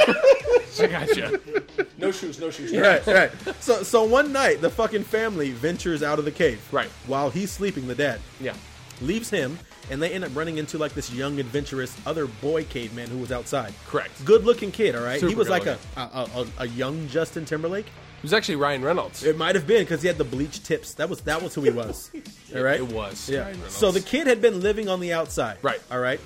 C: I gotcha.
F: No shoes, no shoes.
B: Right, right. So, so one night, the fucking family ventures out of the cave.
C: Right.
B: While he's sleeping, the dad
C: Yeah.
B: leaves him, and they end up running into like this young, adventurous other boy caveman who was outside.
C: Correct.
B: Good-looking kid, all right.
C: Super
B: he was like a,
C: good-looking.
B: a, a a young Justin Timberlake.
C: It was actually Ryan Reynolds.
B: It might have been because he had the bleached tips. That was that was who he was. All right.
C: It was.
B: Yeah.
C: Ryan Reynolds.
B: So the kid had been living on the outside.
C: Right.
B: All right.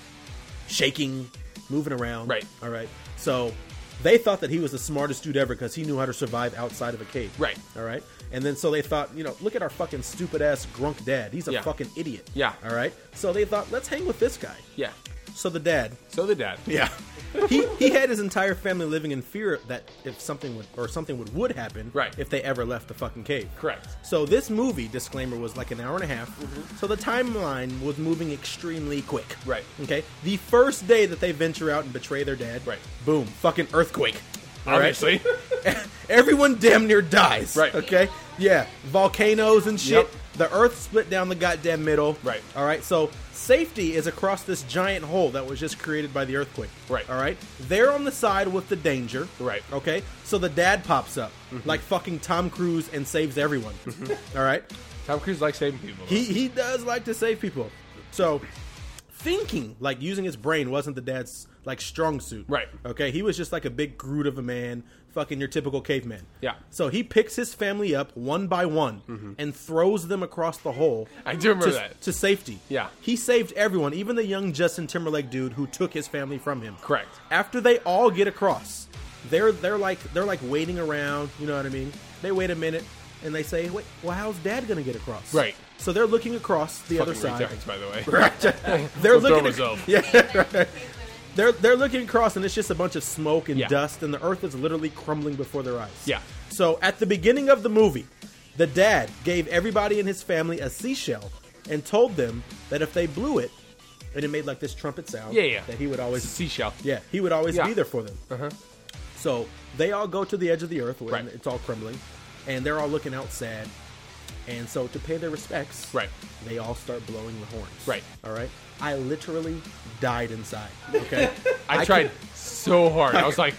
B: Shaking, moving around.
C: Right.
B: All right. So they thought that he was the smartest dude ever because he knew how to survive outside of a cave.
C: Right.
B: All right. And then so they thought, you know, look at our fucking stupid ass grunk dad. He's a
C: Yeah.
B: fucking idiot.
C: Yeah.
B: All right. So they thought, let's hang with this guy.
C: Yeah.
B: So the dad.
C: So the dad.
B: Yeah. he he had his entire family living in fear that if something would or something would would happen
C: Right.
B: if they ever left the fucking cave.
C: Correct.
B: So this movie, disclaimer, was like an hour and a half. So the timeline was moving extremely quick.
C: Right.
B: Okay. The first day that they venture out and betray their dad.
C: Right.
B: Boom. Fucking earthquake. All right?
C: Obviously.
B: Everyone damn near dies.
C: Right.
B: Okay. Yeah. Volcanoes and shit.
C: Yep.
B: The earth split down the goddamn middle.
C: Right.
B: All right. So safety is across this giant hole that was just created by the earthquake.
C: Right.
B: All right. They're on the side with the danger.
C: Right.
B: Okay. So the dad pops up like fucking Tom Cruise and saves everyone. All right.
C: Tom Cruise likes saving people.
B: He he does like to save people. So thinking, like using his brain, wasn't the dad's like strong suit.
C: Right.
B: Okay. He was just like a big Groot of a man, fucking your typical caveman.
C: Yeah.
B: So he picks his family up one by one and throws them across the hole.
C: I do remember
B: to,
C: that.
B: to safety.
C: Yeah.
B: He saved everyone, even the young Justin Timberlake dude who took his family from him.
C: Correct.
B: After they all get across, they're they're like they're like waiting around. You know what I mean? They wait a minute and they say, "Wait, well, how's Dad gonna get across?"
C: Right.
B: So they're looking across the other
C: Fucking
B: side.
C: retards, by the way.
B: Right. they're
C: Go throw
B: looking.
C: myself.
B: Yeah. Right. They're they're looking across and it's just a bunch of smoke and
C: Yeah.
B: dust and the earth is literally crumbling before their eyes.
C: Yeah.
B: So at the beginning of the movie, the dad gave everybody in his family a seashell and told them that if they blew it, and it made like this trumpet sound,
C: Yeah, yeah.
B: that he would always,
C: Seashell.
B: yeah, he would always
C: Yeah.
B: be there for them.
C: Uh-huh.
B: So they all go to the edge of the earth, where
C: Right.
B: it's all crumbling, and they're all looking out sad. And so to pay their respects,
C: Right.
B: they all start blowing the horns.
C: Right.
B: All right. I literally died inside. Okay.
C: I,
B: I
C: tried
B: could-
C: so hard. I was like,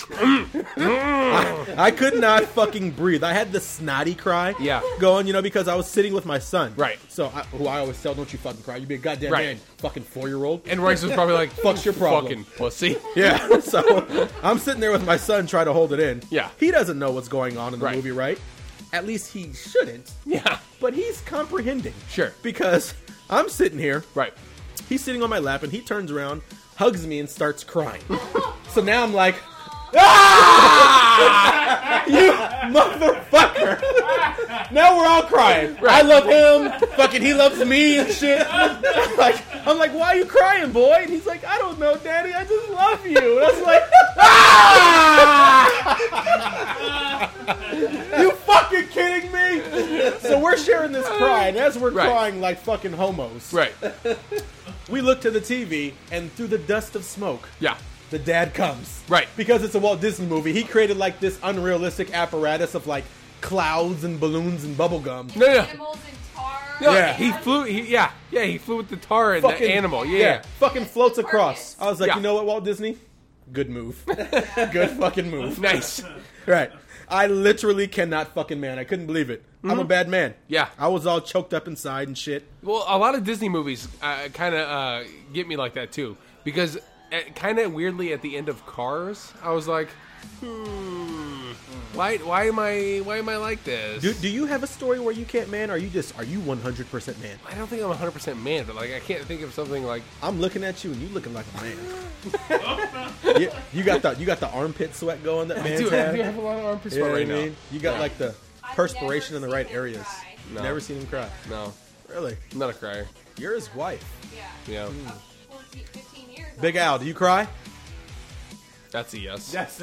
B: I could not fucking breathe. I had the snotty cry
C: Yeah.
B: going, you know, because I was sitting with my son.
C: Right.
B: So, I, who I always tell, don't you fucking cry. You be a goddamn
C: Right.
B: man. Fucking four-year-old.
C: and Rice was probably like,
B: Fuck's your problem?
C: fucking pussy.
B: Yeah. So, I'm sitting there with my son trying to hold it in.
C: Yeah.
B: He doesn't know what's going on in the
C: Right.
B: movie, right? At least he shouldn't.
C: Yeah.
B: But he's comprehending.
C: Sure.
B: Because I'm sitting here.
C: Right.
B: He's sitting on my lap, and he turns around, hugs me, and starts crying. So now I'm like, ah! You motherfucker! Now we're all crying. I love him. Fucking, he loves me and shit. I'm like, I'm like, why are you crying, boy? And he's like, I don't know, Daddy. I just love you. And I was like, ah! You fucking kidding me? So we're sharing this cry, and as we're
C: Right.
B: crying like fucking homos,
C: Right.
B: we look to the T V, and through the dust of smoke,
C: Yeah.
B: the dad comes.
C: Right.
B: Because it's a Walt Disney movie, he created like this unrealistic apparatus of like clouds and balloons and bubble gum.
C: No, no.
D: Animals and tar.
C: No,
B: Yeah.
C: he flew. He, yeah, yeah, he flew with the tar and
B: Fucking-
C: the animal. Yeah,
B: Fucking floats across. I was like,
C: Yeah.
B: you know what, Walt Disney? Good move. Good fucking move.
C: nice.
B: Right. I literally cannot fucking man. I couldn't believe it. I'm a bad man.
C: Yeah.
B: I was all choked up inside and shit.
C: Well, a lot of Disney movies uh, kind of uh, get me like that too, because kind of weirdly at the end of Cars, I was like, hmm, why, why am I, why am I like this?
B: Do, do you have a story where you can't man? Or are you just, are you one hundred percent man?
C: I don't think I'm one hundred percent man, but like I can't think of something like.
B: I'm looking at you and you looking like a man. you, you got the you got the armpit sweat going that man's
C: Dude, I
B: had.
C: do have a lot of armpit
B: You
C: sweat
B: know
C: right
B: what I
C: now.
B: mean? You got like the
D: I've
B: perspiration in
D: never
B: the right
D: seen him
B: areas.
D: cry.
C: No.
B: Never seen him cry.
C: No,
B: Really?
C: I'm not a crier.
B: You're his wife.
D: Yeah.
C: Yeah,
B: Hmm.
D: fourteen, fifteen years.
B: Big Al, do you cry?
C: that's a yes.
E: Yes.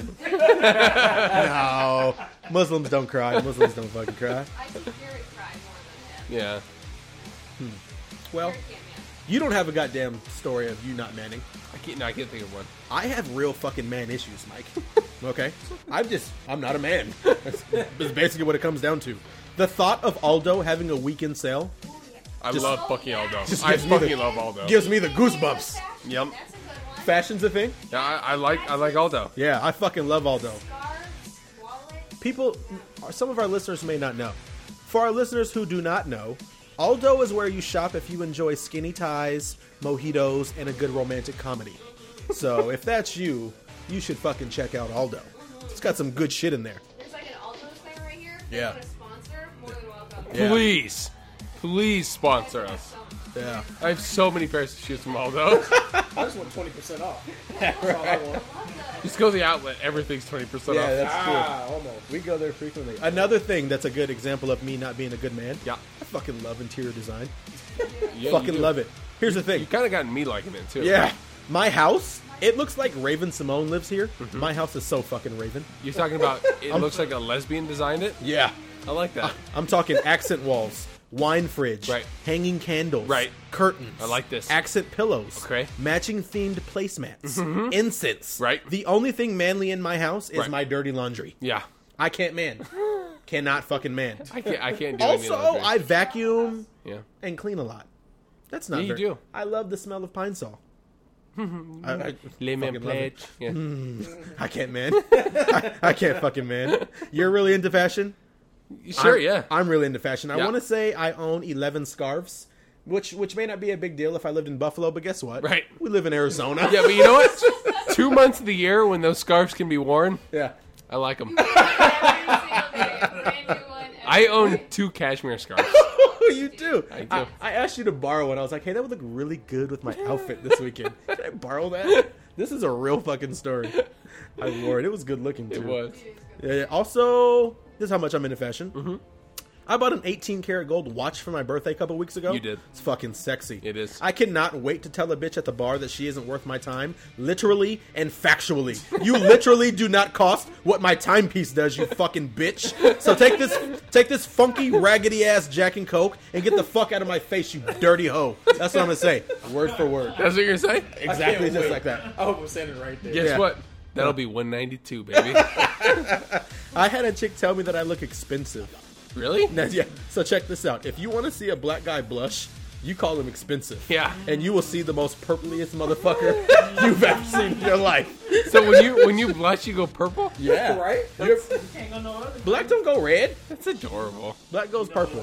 B: No. Muslims don't cry. Muslims don't fucking cry.
D: I see Garrett cry more than him.
C: Yeah.
B: Well,
D: Garrett can't man.
B: You don't have a goddamn story of you not manning.
C: I can't. No, I can't think of one.
B: I have real fucking man issues, Mike. Okay? I'm just, I'm not a man. That's, that's basically what it comes down to. The thought of Aldo having a weekend sale
C: I
B: Just-
C: love fucking Aldo.
B: just
C: I
B: gives me the-
C: fucking love Aldo.
B: gives me the goosebumps.
C: Yep.
D: That's a good one.
B: Fashion's a thing?
C: Yeah, I, I like. I like Aldo.
B: Yeah, I fucking love Aldo.
D: Scarves, wallet.
B: People, some of our listeners may not know. For our listeners who do not know, Aldo is where you shop if you enjoy skinny ties, mojitos, and a good romantic comedy. So if that's you, you should fucking check out Aldo. It's got some good shit in there.
D: There's like an Aldo thing right here. If
B: Yeah.
D: you want to sponsor, more than welcome.
B: Yeah.
C: Please, please sponsor us.
B: Yeah.
C: I have so many pairs of shoes from Aldo.
F: I just want twenty percent off. That's all I want.
C: Just go to the outlet. Everything's twenty percent
B: Yeah,
C: off.
B: that's true.
F: Ah, almost.
B: We go there frequently. Another thing that's a good example of me not being a good man.
C: Yeah.
B: I fucking love interior design.
C: Yeah,
B: fucking
C: you do.
B: love it. Here's the
C: You
B: thing.
C: kind of gotten me liking it too.
B: Yeah. My house, it looks like Raven Simone lives here.
C: Mm-hmm.
B: My house is so fucking Raven.
C: You're talking about. It looks like a lesbian designed it.
B: Yeah.
C: I like that.
B: I'm talking accent walls, wine fridge,
C: Right.
B: hanging candles,
C: Right.
B: curtains.
C: I like this.
B: Accent pillows,
C: Okay. Mm-hmm.
B: matching themed placemats, incense.
C: Right.
B: The only thing manly in my house is
C: Right.
B: my dirty laundry.
C: Yeah.
B: I can't man. Cannot fucking man.
C: I can't. I can't do any
B: Also,
C: laundry.
B: I vacuum
C: Yeah.
B: and clean a lot. That's not
C: Yeah, you
B: very-
C: do.
B: I love the smell of pine saw. I, I
C: Lemon
B: fucking love it.
C: pledge. Yeah.
B: I can't man. I, I can't fucking man. You're really into fashion?
C: Sure.
B: I'm,
C: yeah.
B: I'm really into fashion. I
C: Yeah.
B: want to say I own eleven scarves, which which may not be a big deal if I lived in Buffalo, but guess what?
C: Right.
B: We live in Arizona.
C: Yeah, but you know what? Two months of the year when those scarves can be worn,
B: Yeah.
C: I like them.
D: Every single day, a brand new one. every
C: I own
D: day.
C: two cashmere scarves.
B: You do.
C: I do.
B: I, I asked you to borrow one. I was like, hey, that would look really good with my outfit this weekend. Can I borrow that? This is a real fucking story. I wore it. It was good looking, too.
C: It was.
B: Yeah, yeah. Also, this is how much I'm into fashion. Mm-hmm. I bought an eighteen karat gold watch for my birthday a couple weeks ago.
C: You did.
B: It's fucking sexy.
C: It is.
B: I cannot wait to tell a bitch at the bar that she isn't worth my time, literally and factually. You literally do not cost what my timepiece does, you fucking bitch. So take this, take this funky, raggedy ass Jack and Coke and get the fuck out of my face, you dirty hoe. That's what I'm gonna say, word for word.
C: That's what you're gonna say?
B: Exactly
F: can't
B: just
F: wait.
B: like that.
F: I hope I'm standing right there.
C: Guess
B: Yeah.
C: what? That'll be one ninety-two, baby.
B: I had a chick tell me that I look expensive.
C: Really?
B: Now, yeah. So check this out. If you want to see a black guy blush, you call him expensive.
C: Yeah.
B: And you will see the most purpliest motherfucker you've ever seen in your life.
C: So when you when you blush, you go purple?
B: Yeah.
F: Right?
B: You're-
E: Can't go no other.
B: black don't go red.
C: That's adorable.
B: Black goes purple.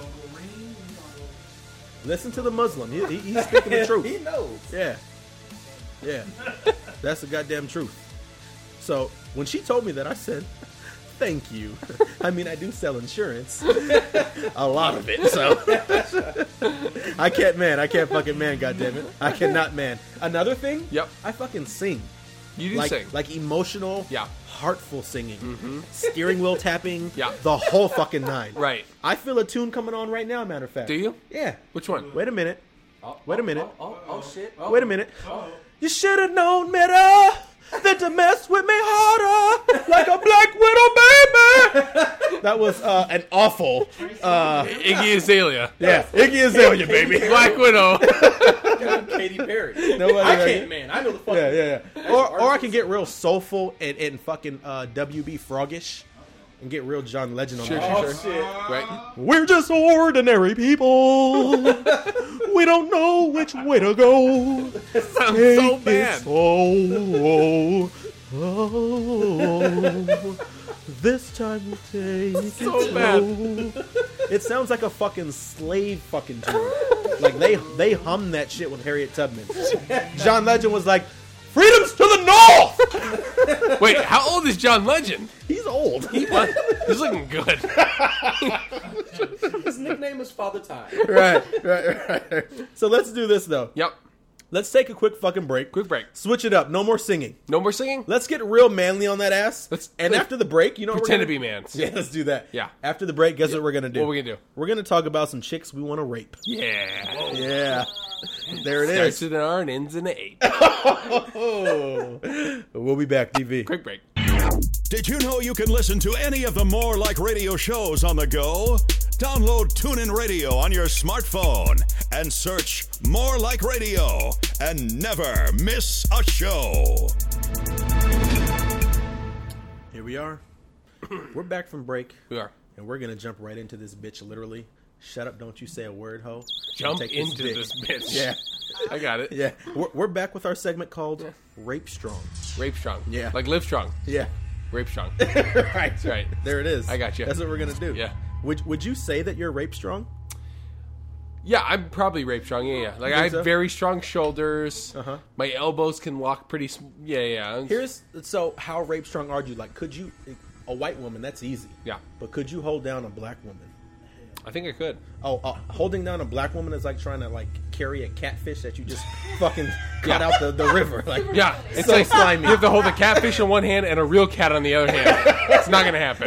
B: Listen to the Muslim. He, he, he's speaking the
F: He
B: truth.
F: knows.
B: Yeah. Yeah. That's the goddamn truth. So when she told me that, I said, thank you. I mean, I do sell insurance. A lot of it, so. I can't man. I can't fucking man, goddammit. I cannot man. Another thing?
C: Yep.
B: I fucking sing.
C: You do
B: Like,
C: sing.
B: like emotional,
C: Yeah.
B: heartful singing. Steering wheel tapping.
C: Yeah.
B: The whole fucking nine.
C: Right.
B: I feel a tune coming on right now, matter of fact.
C: Do you?
B: Yeah.
C: Which one?
B: Wait a minute. Wait a minute.
F: Oh, oh, oh shit.
B: Wait a minute. You should have known better than to mess with me harder like a black widow, baby. That was uh, an awful, uh,
C: Iggy Azalea.
B: yeah, Iggy Azalea, baby.
C: Black Widow.
F: Katy Perry.
B: Nobody
F: I
B: heard
F: can't,
B: it.
F: man. I know the fucking.
B: Yeah, yeah, yeah. Or, or I can get real soulful and, and fucking uh, W B Froggish and get real John Legend on
C: Sure,
B: that.
C: sure,
F: Oh,
C: sure.
F: shit.
C: Right.
B: We're just ordinary people. We don't know which way to go.
C: Sounds
B: Take
C: so
B: it
C: bad.
B: slow. Oh, this time we take
C: So
B: it
C: bad.
B: slow. It sounds like a fucking slave fucking tune. Like they they hum that shit with Harriet Tubman. John Legend was like, "Freedom's to the north."
C: Wait, how old is John Legend?
B: He's old.
C: He was, he's looking good.
F: His nickname is Father Time.
B: right, right, right. So let's do this though.
C: Yep.
B: Let's take a quick fucking break.
C: Quick break.
B: Switch it up. No more singing.
C: No more singing?
B: Let's get real manly on that ass.
C: Let's-
B: and
C: let's
B: after the break, you know what we're
C: Pretend to
B: gonna
C: be mans.
B: Yeah, let's do that.
C: Yeah.
B: After the break, guess what we're gonna do?
C: What we gonna do?
B: We're gonna talk about some chicks we want to rape.
C: Yeah.
B: Yeah. There it
C: Starts
B: is.
C: with an R and ends in an eight.
B: Oh. We'll be back, D V.
C: Quick break.
G: Did you know you can listen to any of the More Like Radio shows on the go? Download TuneIn Radio on your smartphone and search More Like Radio and never miss a show.
B: Here we are. We're back from break.
C: We are.
B: And we're going to jump right into this bitch, literally. Shut up, don't you say a word, ho.
C: Jump
B: Take
C: into
B: dick.
C: this bitch.
B: Yeah.
C: I got it.
B: Yeah. We're, we're back with our segment called Rape Strong.
C: Rape strong.
B: Yeah.
C: Like live strong.
B: Yeah.
C: Rape strong.
B: Right.
C: Right.
B: There it is.
C: I got you.
B: That's what we're going to do.
C: Yeah.
B: Would, would you say that you're rape strong?
C: Yeah, I'm probably rape strong. Yeah, yeah. Like
B: You
C: I
B: think
C: have
B: so?
C: very strong shoulders.
B: Uh-huh.
C: My elbows can walk pretty. Sm- yeah, yeah.
B: Here's so how rape strong are you? Like, could you a white woman? That's easy.
C: Yeah.
B: But could you hold down a black woman?
C: I think I could.
B: Oh, uh, holding down a black woman is like trying to like carry a catfish that you just fucking cut
C: Yeah.
B: out the, the river. Like,
C: Yeah, it's
B: so
C: like
B: slimy.
C: you have to hold a catfish in one hand and a real cat on the other hand. It's not gonna happen.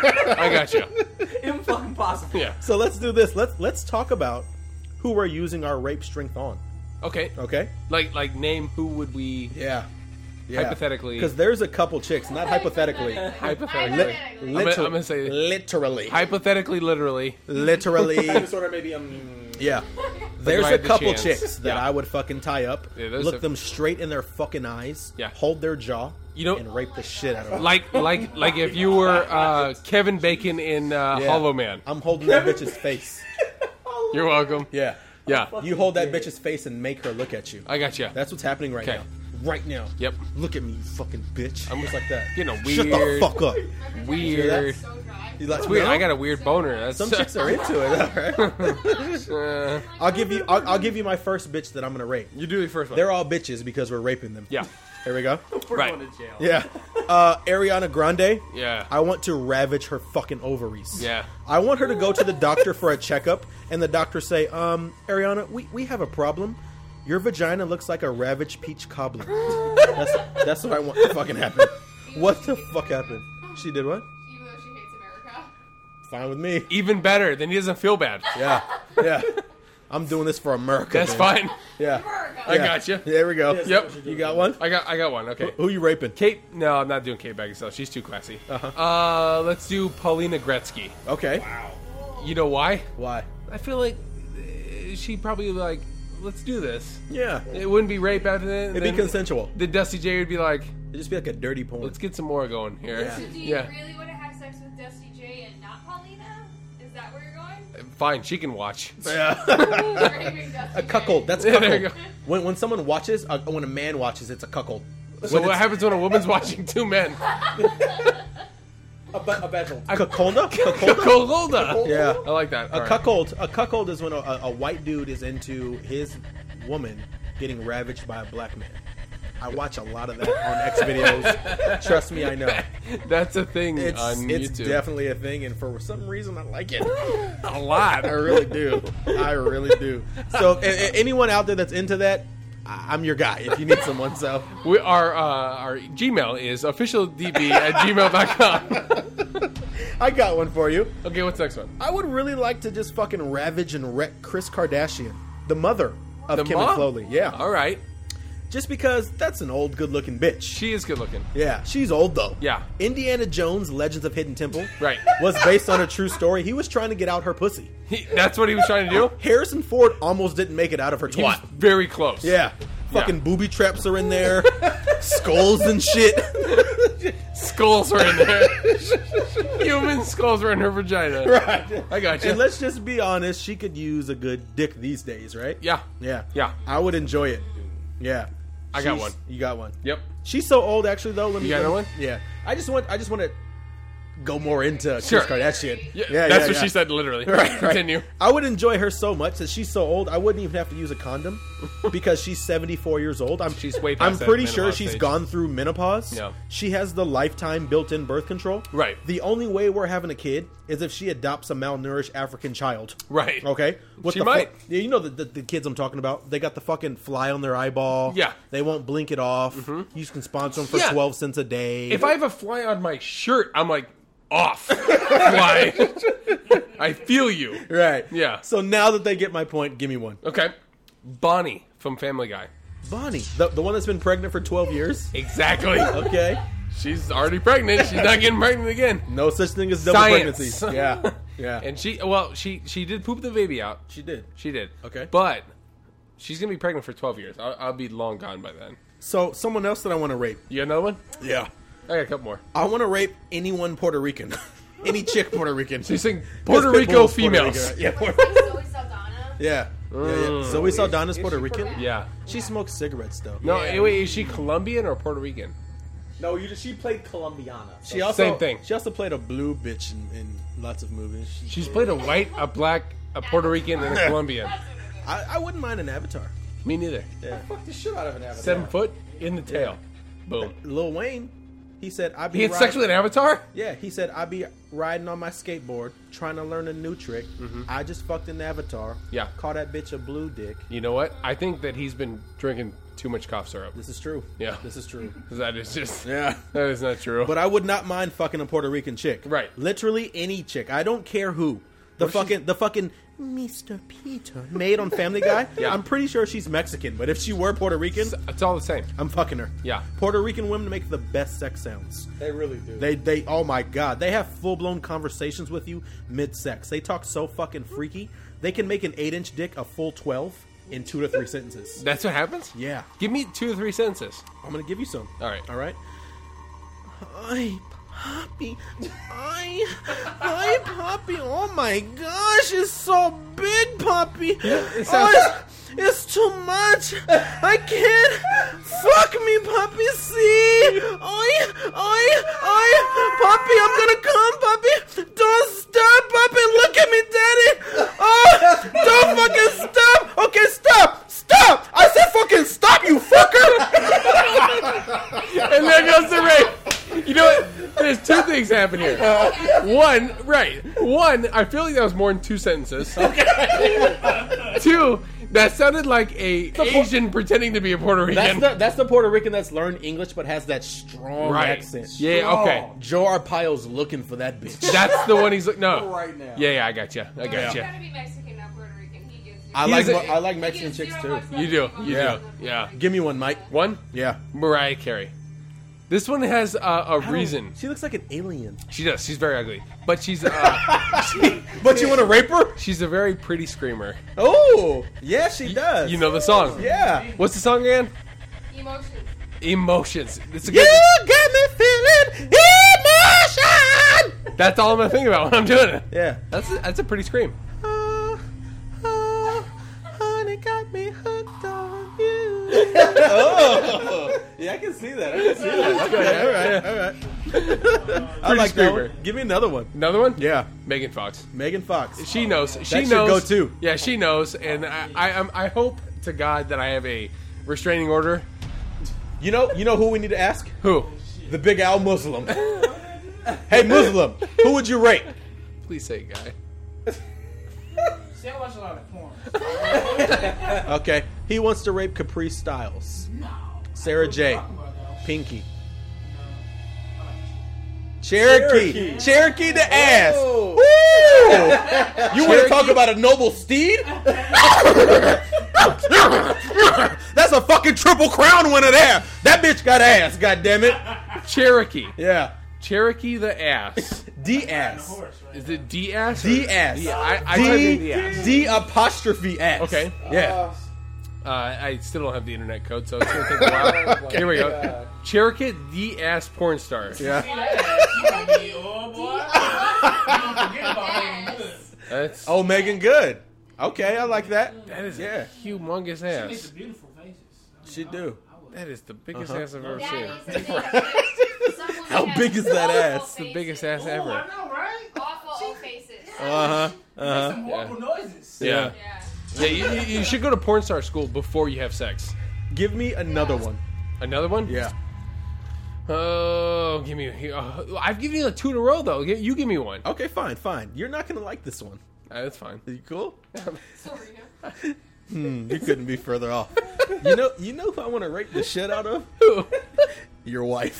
C: I got you.
A: Fucking possible.
C: Yeah.
B: So let's do this. Let's let's talk about who we're using our rape strength on.
C: Okay.
B: Okay.
C: Like like name who would we
B: Yeah. Yeah.
C: Hypothetically.
B: because there's a couple chicks, not hypothetically.
C: hypothetically?
B: Li-
D: Hypothetically.
C: gonna-
B: liter-
C: I'm gonna say-
B: literally,
C: Hypothetically, literally.
B: literally.
F: Sort of maybe um.
B: Yeah. There's
C: I
B: a
C: had the
B: couple
C: chance.
B: chicks that
C: Yeah.
B: I would fucking tie up,
C: Yeah, there's
B: look
C: a-
B: them straight in their fucking eyes,
C: Yeah.
B: hold their jaw,
C: You know-
B: and rape the shit out of them.
C: Like like like if you were uh, Kevin Bacon in uh,
B: Yeah.
C: Hollow Man.
B: I'm holding that bitch's face.
C: You're welcome.
B: Yeah.
C: Yeah.
B: You hold that bitch's face and make her look at you.
C: I got you.
B: That's what's happening right
C: Okay.
B: now. Right now.
C: Yep.
B: Look at me, you fucking bitch. I'm just like that.
C: You know,
B: Shut the
C: weird.
B: fuck up.
C: Weird.
D: So dry.
B: You like,
C: It's weird.
B: no?
C: I got a weird boner. That's
B: Some chicks are into it. All right.
C: Uh,
B: I'll give you. I'll, I'll give you my first bitch that I'm gonna rape.
C: you do the first one.
B: They're all bitches because we're raping them.
C: Yeah.
B: Here we go.
A: We're
C: Right.
A: going to jail.
B: Yeah. Uh, Ariana Grande.
C: Yeah.
B: I want to ravage her fucking ovaries.
C: Yeah.
B: I want her to go to the doctor for a checkup, and the doctor say, um, Ariana, we, we have a problem. Your vagina looks like a ravaged peach cobbler. That's that's what I want to fucking happen. What the fuck happened? She did what?
D: Even though she hates America.
B: Fine with me.
C: Even better. Then he doesn't feel bad.
B: Yeah. Yeah. I'm doing this for America.
C: That's
B: man.
C: fine.
B: Yeah.
D: America.
C: I
B: Yeah.
C: got you.
B: There we go.
C: Yep.
B: You got one?
C: I got I got one. Okay.
B: Who you raping?
C: Kate. No, I'm not doing Kate Beckinsale. She's too classy.
B: Uh-huh.
C: Uh, let's do Paulina Gretzky.
B: Okay.
C: You know why?
B: Why?
C: I feel like uh, she probably like, let's do this.
B: Yeah.
C: It wouldn't be rape after that.
B: It'd be consensual.
C: The Dusty J would be like,
B: It'd just be like a dirty porn.
C: let's get some more going here.
B: Yeah.
D: So do you
C: Yeah.
D: really want to have sex with Dusty J and not Paulina? Is that where you're going?
C: Fine, she can watch.
B: Yeah.
D: You're raping Dusty
B: A cuckold. That's
C: Yeah, there you
B: cuckold.
C: go.
B: When when someone watches, uh, when a man watches, it's a cuckold.
C: So
B: When
C: what
B: it's-
C: happens when a woman's watching two men?
F: A, be- a bedroom.
B: Cuckolda? Cuckolda?
C: Cuckolda.
B: Yeah.
C: I like that.
B: A
C: All right.
B: cuckold. A cuckold is when a, a, a white dude is into his woman getting ravaged by a black man. I watch a lot of that on X videos. Trust me, I know.
C: That's a thing
B: It's
C: on
B: it's
C: YouTube.
B: definitely a thing, and for some reason, I like it.
C: a lot.
B: I really do. I really do. So, a- a- anyone out there that's into that, I- I'm your guy. If you need someone, so
C: We, our uh, our Gmail is officialdb at gmail dot com.
B: I got one for you.
C: Okay, what's the next one?
B: I would really like to just fucking ravage and wreck Kris Kardashian, the mother of
C: The
B: Kim
C: mom?
B: and Khloe. Yeah,
C: All right.
B: just because that's an old, good-looking bitch.
C: She is good looking.
B: Yeah, she's old though.
C: Yeah.
B: Indiana Jones: Legends of Hidden Temple,
C: Right.
B: was based on a true story. He was trying to get out her pussy.
C: He, that's what he was trying to do?
B: Harrison Ford almost didn't make it out of her
C: He was
B: twat.
C: very close.
B: Yeah. Fucking booby traps are in there, skulls and shit.
C: Skulls were in there. Human skulls were in her vagina.
B: Right.
C: I got you.
B: And let's just be honest, she could use a good dick these days, right?
C: Yeah.
B: Yeah.
C: Yeah.
B: I would enjoy it. Yeah.
C: I got
B: She's-
C: one.
B: You got one.
C: Yep.
B: She's so old, actually. Though, let me.
C: You got
B: let me-
C: another one?
B: Yeah. I just want. I just want to go more into
C: Sure.
B: Kris Kardashian.
C: Yeah,
B: yeah
C: that's
B: yeah,
C: what
B: yeah.
C: she said, literally.
B: Right, right.
C: Continue.
B: I would enjoy her so much that she's so old. I wouldn't even have to use a condom because she's seventy-four years old. I'm.
C: She's way past
B: I'm
C: that
B: pretty sure
C: menopause
B: she's
C: stage.
B: gone through menopause.
C: Yeah.
B: She has the lifetime built-in birth control.
C: Right.
B: The only way we're having a kid is if she adopts a malnourished African child.
C: Right.
B: Okay. What
C: She
B: the
C: might.
B: fu- yeah, you know the, the the kids I'm talking about. They got the fucking fly on their eyeball.
C: Yeah.
B: They won't blink it off. You can sponsor them for
C: Yeah.
B: twelve cents a day.
C: If I have a fly on my shirt, I'm like, off. Fly. I feel you.
B: right.
C: Yeah.
B: So now that they get my point, give me one.
C: Okay. Bonnie from Family Guy.
B: Bonnie, the the one that's been pregnant for twelve years.
C: Exactly.
B: Okay.
C: She's already pregnant. She's not getting pregnant again.
B: No such thing as double
C: Science.
B: pregnancy. Yeah. Yeah.
C: And she, well, she she did poop the baby out.
B: She did.
C: She did.
B: Okay.
C: But she's gonna be pregnant for twelve years. I'll, I'll be long gone by then.
B: So someone else that I want to rape.
C: You got another one?
B: Yeah.
C: I got a couple more.
B: I want to rape anyone Puerto Rican. Any chick Puerto Rican.
C: So you're saying Puerto Rico
B: Pitbull's Puerto
C: females?
B: Rican. Yeah. Puerto-
D: Zoe Saldana.
B: yeah. Yeah, yeah. Zoe Saldana's Puerto Rican.
C: Yeah.
B: She smokes cigarettes though.
C: No,
F: Yeah.
C: wait, is she Colombian or Puerto Rican?
F: No, you just, she played Colombiana. So
B: She also
C: Same thing.
B: She also played a blue bitch in, in lots of movies.
C: She's played a white, a black, a Puerto Rican, and a Colombian.
B: I, I wouldn't mind an Avatar.
C: Me neither.
F: fuck the shit out of an avatar.
C: Seven foot in the tail. Boom.
B: Lil Wayne, he said I be
C: He had
B: riding-
C: sex with an avatar?
B: Yeah, he said I be riding on my skateboard trying to learn a new trick. I just fucked an Avatar.
C: Yeah.
B: Call that bitch a blue dick.
C: You know what? I think that he's been drinking too much cough syrup.
B: This is true.
C: Yeah.
B: This is true.
C: That is just.
B: Yeah.
C: That is not true.
B: But I would not mind fucking a Puerto Rican chick.
C: Right.
B: Literally any chick. I don't care who. The fucking the fucking Mister Peter maid on Family Guy.
C: Yeah.
B: I'm pretty sure she's Mexican, but if she were Puerto Rican,
C: it's, it's all the same.
B: I'm fucking her.
C: Yeah.
B: Puerto Rican women make the best sex sounds.
F: They really do.
B: They they oh my god, they have full blown conversations with you mid sex. They talk so fucking freaky. They can make an eight inch dick a full twelve in two to three sentences.
C: That's what happens?
B: Yeah.
C: Give me two or three sentences.
B: I'm gonna give you some.
C: All right.
B: All right. Hi, Poppy. Hi, hi, Poppy. Oh my gosh, it's so big, Poppy.
C: it
B: oh,
C: sounds-
B: it's, it's too much. I can't. Fuck me, Poppy. See? Oi, oi, oi, Poppy. I'm gonna come, Poppy. Don't stop, Poppy. Look at me, Daddy. Oh, don't fucking stop. Okay, stop. Stop. I said fucking stop, you fucker.
C: And there goes the rape. You know what? There's two things happen here. One, right. One, I feel like that was more than two sentences. Okay. Two, that sounded like a Asian pretending to be a Puerto
B: That's
C: Rican.
B: the that's the Puerto Rican that's learned English but has that strong
C: Right.
B: accent.
C: Yeah, okay.
B: Joe Arpaio's looking for that bitch.
C: That's the one he's like, no.
F: right now.
C: Yeah, yeah, I got you. I got
D: He's
C: you.
D: gotta be Mexican, not Puerto Rican. He gives
B: I
C: He
B: like
C: is a-
B: mo- I like
D: he
B: Mexican
D: gives
B: chicks
D: zero
B: too.
D: bucks about
C: You do.
D: being
C: You
B: Yeah.
C: do. Yeah.
B: Give me one, Mike.
C: One,
B: Yeah.
C: Mariah Carey. This one has uh, a reason.
B: She looks like an alien.
C: She does. She's very ugly. But she's uh, she,
B: But you want to rape her?
C: she's a very pretty screamer.
B: Oh, yeah, she does.
C: You know the song.
B: Yeah.
C: What's the song again?
D: Emotions.
C: Emotions. It's a
B: You
C: good.
B: got me feeling emotion.
C: That's all I'm gonna think about when I'm doing it.
B: Yeah.
C: That's a, that's a pretty scream.
B: Oh, oh, honey got me hooked on you. oh. Yeah, I can see that. I can see that. Okay, all right, all right. I
C: Pretty
B: like that
C: screamer.
B: one. Give me another one.
C: Another one?
B: Yeah.
C: Megan Fox.
B: Megan Fox.
C: She knows. She
B: That should
C: knows.
B: go too.
C: Yeah, she knows, and I, I, I'm- I hope to God that I have a restraining order.
B: You know, you know who we need to ask?
C: Who?
B: The Big Al Muslim. Hey, Muslim, who would you rape?
C: Please say guy.
E: See, I watch a lot of porn.
B: Okay, he wants to rape Caprice Styles, Sarah J, Pinky, Cherokee, Cherokee,
F: Cherokee.
B: the ass.
F: Oh.
B: Woo! You want to talk
C: Cherokee?
B: about a noble steed? That's a fucking triple crown winner there. That bitch got ass. God damn it.
C: Cherokee.
B: Yeah,
C: Cherokee the ass.
B: D ass.
E: Horse, right?
C: Is it D ass? or-
B: D ass.
C: D- I, I typed in D ass.
B: D D apostrophe ass.
C: Okay.
B: Yeah.
C: Uh, I still don't have the internet code, so it's gonna take a while. Here we go.
F: God.
C: Cherokee D ass porn star.
B: Yeah.
E: See that ass, you gonna be, oh boy. You don't forget about Megan Good.
C: That's
B: Oh, Megan Good. Okay, I like that.
C: that is
B: Yeah.
C: a humongous
E: She makes
C: ass.
E: some beautiful faces.
B: She do.
C: That is the biggest
B: Uh-huh.
C: ass I've ever
D: That
C: seen.
D: is the thing. Some women
B: How
D: have
B: big is that
D: awful
B: ass?
C: The
D: faces.
C: biggest ass
E: Oh,
C: ever.
E: I know, right?
D: Awful old faces.
B: Uh huh. Uh huh.
E: Some horrible noises.
C: Yeah.
D: Yeah.
C: Yeah, you, you- you should go to porn star school before you have sex.
B: Give me another one.
C: Another one?
B: Yeah.
C: Oh, give me. Uh, I've given you like two in a row though. Gi- You give me one.
B: Okay, fine, fine. You're not gonna like this one.
C: Uh, that's fine.
B: Are you cool?
D: Serena.
B: Hmm, you couldn't be further off. You know, you know who I want to rape the shit out of?
C: Who?
B: Your wife.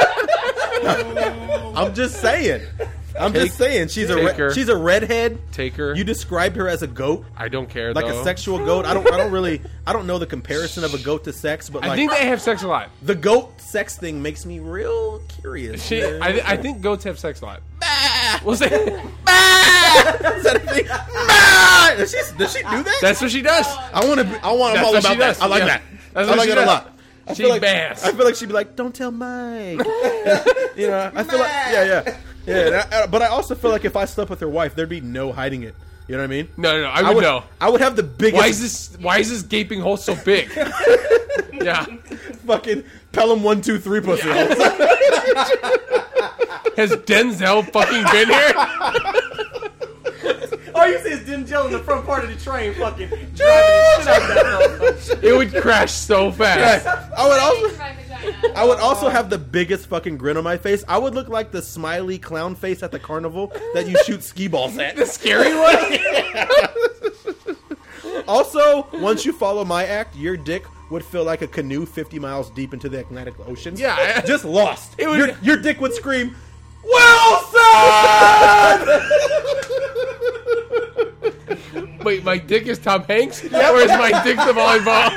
B: I'm just saying. I'm
C: Take-
B: just saying. She's a
C: take
B: re-
C: her.
B: she's a redhead.
C: Take her.
B: You described her as a goat,
C: I don't care
B: like
C: though.
B: a sexual goat. I don't. I don't really. I don't know the comparison of a goat to sex, but
C: I
B: like
C: think they have sex a lot.
B: the goat sex thing makes me real curious.
C: She,
B: man.
C: I, I think goats have sex a lot. We'll say
B: Is that a thing? Ma! Does she, does she do that?
C: that's what she does.
B: I want to. I want. I'm
C: That's
B: all
C: what
B: about
C: she does.
B: that. I like
C: Yeah.
B: that.
C: That's
B: I
C: what
B: like
C: she
B: that a
C: does.
B: lot. I
C: She
B: feel like
C: bass.
B: I feel like she'd be like, "Don't tell Mike." You know. I feel like yeah, yeah, yeah. And I, but I also feel like if I slept with her wife, there'd be no hiding it. You know what I mean?
C: No, no, no. I would, know.
B: I would have the biggest.
C: Why is this? Why is this gaping hole so big? Yeah.
B: fucking Pelham one two three pussy?
C: Has Denzel fucking been here?
A: All you see is Denzel in the front part of the train fucking driving the shit out that motherfucker.
C: It would crash so fast.
B: I would also.
D: My vagina.
B: I would also have the biggest fucking grin on my face. I would look like the smiley clown face at the carnival that you shoot skee balls at.
C: The scary one?
B: Also, once you follow my act, your dick would feel like a canoe fifty miles deep into the Atlantic Ocean.
C: Yeah, I-
B: just lost.
C: It would-
B: your, your dick would scream, Wilson!
C: Wait, my dick is Tom Hanks? Or is my dick the volleyball?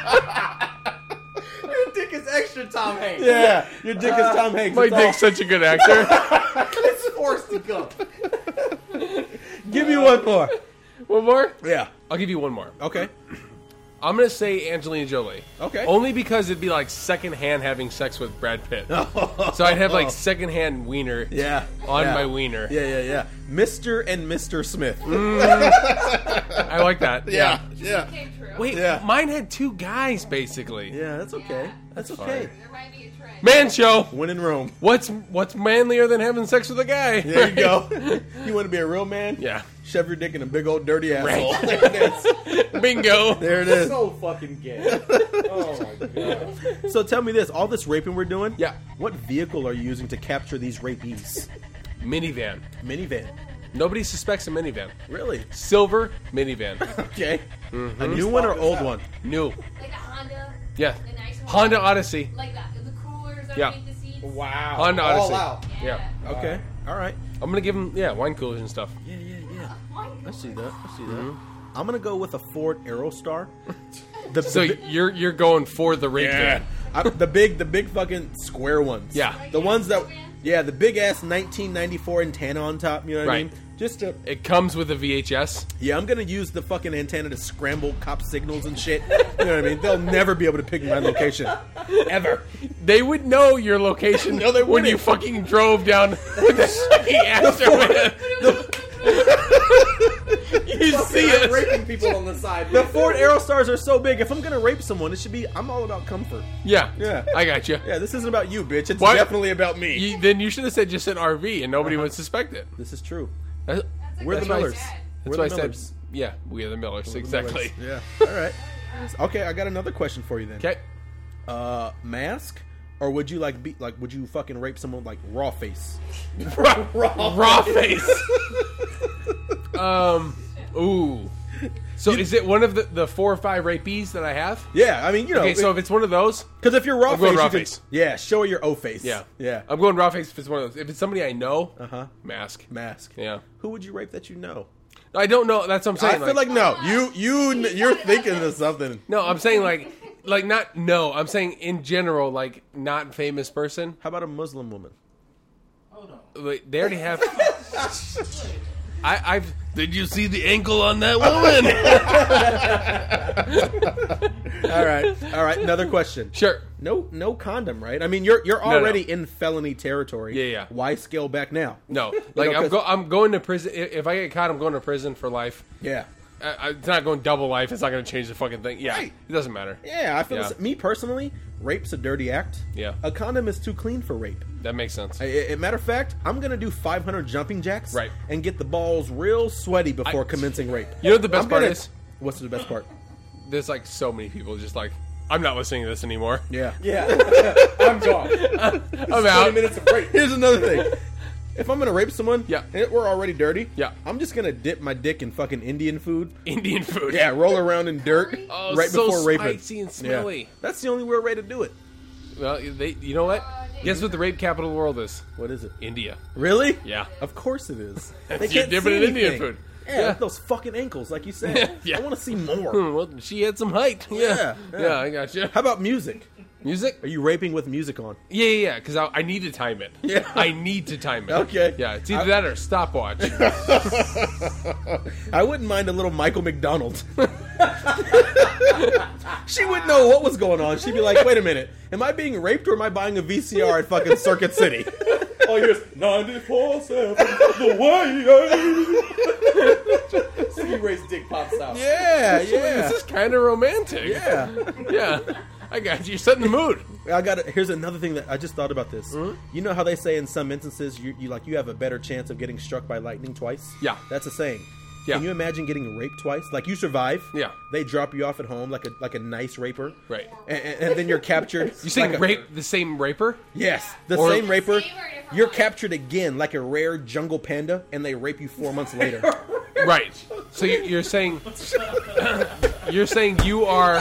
A: Your dick is extra Tom Hanks.
B: Yeah, your dick is Tom Hanks.
C: My
B: It's
C: dick's such a good actor.
A: It's forced to go.
B: all- Give me one more.
C: One more?
B: Yeah.
C: I'll give you one more.
B: Okay.
C: I'm going to say Angelina Jolie.
B: Okay.
C: Only because it'd be like secondhand having sex with Brad Pitt. So I'd have like secondhand wiener
B: Yeah.
C: on
B: yeah.
C: my wiener.
B: Yeah, yeah, yeah. Mister and Mister Smith.
C: I like that.
B: Yeah, yeah.
D: Came true.
C: Wait,
B: Yeah.
C: mine had two guys basically.
B: Yeah, that's okay. That's okay.
D: There might be a trend.
C: Man show.
B: When in Rome.
C: What's what's manlier than having sex with a guy?
B: There you go. You want to be a real man?
C: Yeah.
B: Shove your dick in a big old dirty asshole.
C: Right.
B: There it is.
C: Bingo.
B: There it is.
A: So fucking gay. Oh my god.
B: So tell me this: all this raping we're doing,
C: Yeah.
B: what vehicle are you using to capture these rapees?
C: Minivan.
B: Minivan.
C: Nobody suspects a minivan.
B: Really?
C: Silver minivan.
B: Okay. A new one or old one?
C: New.
D: Like a Honda.
C: Yeah.
D: The nice one.
C: Honda Odyssey.
D: Like that. The coolers
C: Yeah.
D: underneath the seats.
A: Wow.
C: Honda
A: All
C: Odyssey.
A: out.
C: Yeah.
B: Okay. All right.
C: I'm gonna give him yeah wine coolers and stuff.
B: Yeah, yeah, yeah.
D: Why
B: I see that. I see that.
C: Mm-hmm.
B: I'm gonna go with a Ford Aerostar. The,
C: So
B: the, bi-
C: you're you're going for the rape
B: yeah.
C: van.
B: I, the big, the big fucking square ones.
C: Yeah.
B: The ones that, yeah, the big ass nineteen ninety-four antenna on top. You know what I
C: Right.
B: mean? Just to,
C: It comes with a V H S.
B: yeah, I'm gonna use the fucking antenna to scramble cop signals and shit. You know what I mean? They'll never be able to pick my location, ever.
C: They would know your location
B: No, they
C: when you
B: wouldn't.
C: fucking drove down with the shitty after. You see it.
A: Raping people on the side.
B: The Ford Aerostars are so big. If I'm gonna rape someone, it should be. I'm all about comfort.
C: Yeah,
B: Yeah.
C: I got you.
B: Yeah, this isn't about you, bitch. It's
C: Why-
B: definitely about me.
C: You, then you should have said just an R V and nobody would suspect it.
B: This is true.
C: That's,
B: We're the
C: that's why I-
B: Millers.
C: That's
B: We're
C: why
B: the
C: I said,
B: Millers.
C: yeah, we are the Millers.
B: We're the
C: Exactly.
B: Millers. Yeah. All right. Okay, I got another question for you then.
C: Okay.
B: Uh, mask, or would you like be like? Would you fucking rape someone like raw face?
C: Raw, raw face. um. Ooh. So is it one of the, the four or five rapees that I have?
B: Yeah, I mean, you know,
C: Okay, so if it's one of those,
B: because if you're raw
C: I'm going
B: face,
C: raw
B: you can-
C: face.
B: yeah, show your O face.
C: yeah,
B: yeah,
C: I'm going raw face if it's one of those. If it's somebody I know,
B: uh huh.
C: mask.
B: Mask.
C: Yeah.
B: Who would you rape that you know?
C: I don't know. That's what I'm saying.
B: I feel like no. You you you're thinking of something.
C: no. I'm saying like like not no. I'm saying in general like not famous person.
B: How about a Muslim woman?
E: Hold on.
C: Wait, they already have. I, I've. Did you see the ankle on that woman?
B: All right, all right. Another question.
C: Sure.
B: No, no condom, right? I mean, you're you're
C: no.
B: already in felony territory.
C: Yeah, yeah.
B: Why scale back now?
C: No, like
B: know,
C: I'm
B: 'cause-
C: go. I'm going to prison. If if I get caught, I'm going to prison for life.
B: Yeah,
C: I, I, it's not going double life. It's not going to change the fucking thing. Yeah,
B: Right.
C: it doesn't matter.
B: yeah. I feel
C: Yeah.
B: the s- me personally, rape's a dirty act.
C: Yeah.
B: a condom is too clean for rape.
C: That makes sense.
B: A, a matter of fact, I'm gonna do five hundred jumping jacks,
C: Right.
B: and get the balls real sweaty before
C: I-
B: commencing rape.
C: You know what the best
B: I'm
C: part
B: gonna-
C: is?
B: What's the best part?
C: There's like so many people just like I'm not listening to this anymore.
B: Yeah.
A: Yeah. I'm gone.
C: I'm
A: twenty
C: out.
A: minutes of break.
B: Here's another thing. If I'm gonna rape someone,
C: Yeah.
B: and we're already dirty,
C: Yeah.
B: I'm just gonna dip my dick in fucking Indian food.
C: Indian food.
B: Yeah, roll around in dirt
C: Oh,
B: right
C: so
B: before raping.
C: spicy and smelly.
B: Yeah. That's the only real way to do it.
C: Well, they. You know what? Guess what the rape capital of the world is?
B: What is it?
C: India.
B: Really?
C: Yeah.
B: Of course it is. They
C: You're
B: can't
C: dipping
B: see
C: in Indian
B: anything.
C: food.
B: Yeah,
C: Yeah.
B: those fucking ankles, like you said.
C: Yeah.
B: I want to see more.
C: Hmm, well, she had some height. Yeah.
B: Yeah,
C: Yeah.
B: yeah.
C: I got you.
B: How about music?
C: Music?
B: Are you raping with music on?
C: Yeah, yeah, yeah. Because I, I need to time it.
B: Yeah.
C: I need to time it.
B: Okay.
C: Yeah, it's either
B: I-
C: that or stopwatch.
B: I wouldn't mind a little Michael McDonald. She wouldn't know what was going on. She'd be like, wait a minute. Am I being raped or am I buying a V C R at fucking Circuit City?
F: Oh, here's ninety-four seven the way. Stevie Ray's dick pops out.
B: Yeah,
C: This
B: yeah.
C: is kind of romantic.
B: Yeah.
C: Yeah. I got you. You're setting the mood.
B: I got it. Here's another thing that I just thought about this.
C: Mm-hmm.
B: You know how they say in some instances you, you like you have a better chance of getting struck by lightning twice?
C: Yeah.
B: That's a saying.
C: Yeah.
B: Can you imagine getting raped twice? Like you survive.
C: Yeah.
B: They drop you off at home like a like a nice raper.
C: Right.
B: And, and, and then you're captured.
C: You saying
B: like a-
C: rape the same raper?
B: Yes, the
C: Or-
B: same raper.
D: Same or different
B: You're
D: one?
B: captured again like a rare jungle panda, and they rape you four months later.
C: Right. So you- you're saying you're saying you are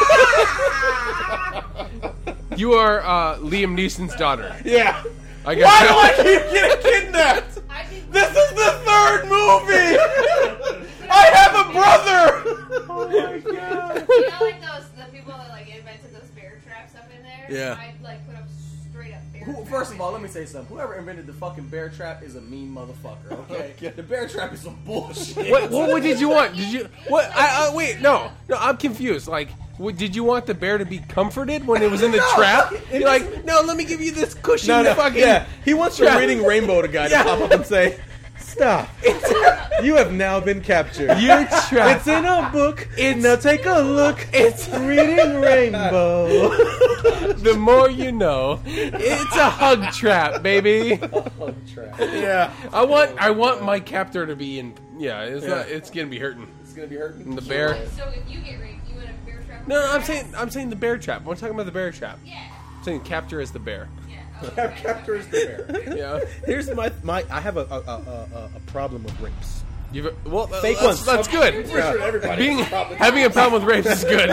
C: you are uh, Liam Neeson's daughter.
B: Yeah.
C: I got you.
B: I keep getting kidnapped?
D: I think
B: This is the third movie. I have a brother. Oh my god.
D: you know, like those the people that like invented those bear traps up in there.
B: Yeah.
D: I'd like put up straight up bear.
F: Who,
D: traps
F: first of all,
D: in
F: let me
D: there.
F: say something. Whoever invented the fucking bear trap is a mean motherfucker. Okay, the bear trap is some bullshit.
C: What, what, what did you want? Did you what? I, I, wait, no, no. I'm confused. Like, what, did you want the bear to be comforted when it was in the trap? You're like, no, let me give you this cushion.
B: No, no,
C: fucking
B: yeah. He wants your
C: trap.
B: reading Rainbow to guy to
C: Yeah.
B: pop up and say, "Stop! You have now been captured.
C: You're trapped.
B: It's in a book.
C: It's-
B: now take a look.
C: It's
B: Reading Rainbow."
C: the more you know. It's a hug trap, baby.
B: Yeah.
C: I want, I want my captor to be in. Yeah, it's not. It's gonna be hurting.
F: It's gonna be hurting.
C: And the bear.
D: So if you get raped, you in a bear trap?
C: No, no, I'm saying, I'm saying the bear trap. I'm talking about the bear trap.
D: Yeah.
C: I'm saying capture as the bear.
D: Yeah. Okay.
F: Captor is the bear.
C: Yeah.
B: Here's my my. I have a a, a, a, a problem with rapes.
C: You've, well,
B: Fake
C: that's,
B: ones.
C: that's good.
F: I'm pretty sure everybody
C: Being
F: has a problem.
C: having a problem with rapes is good.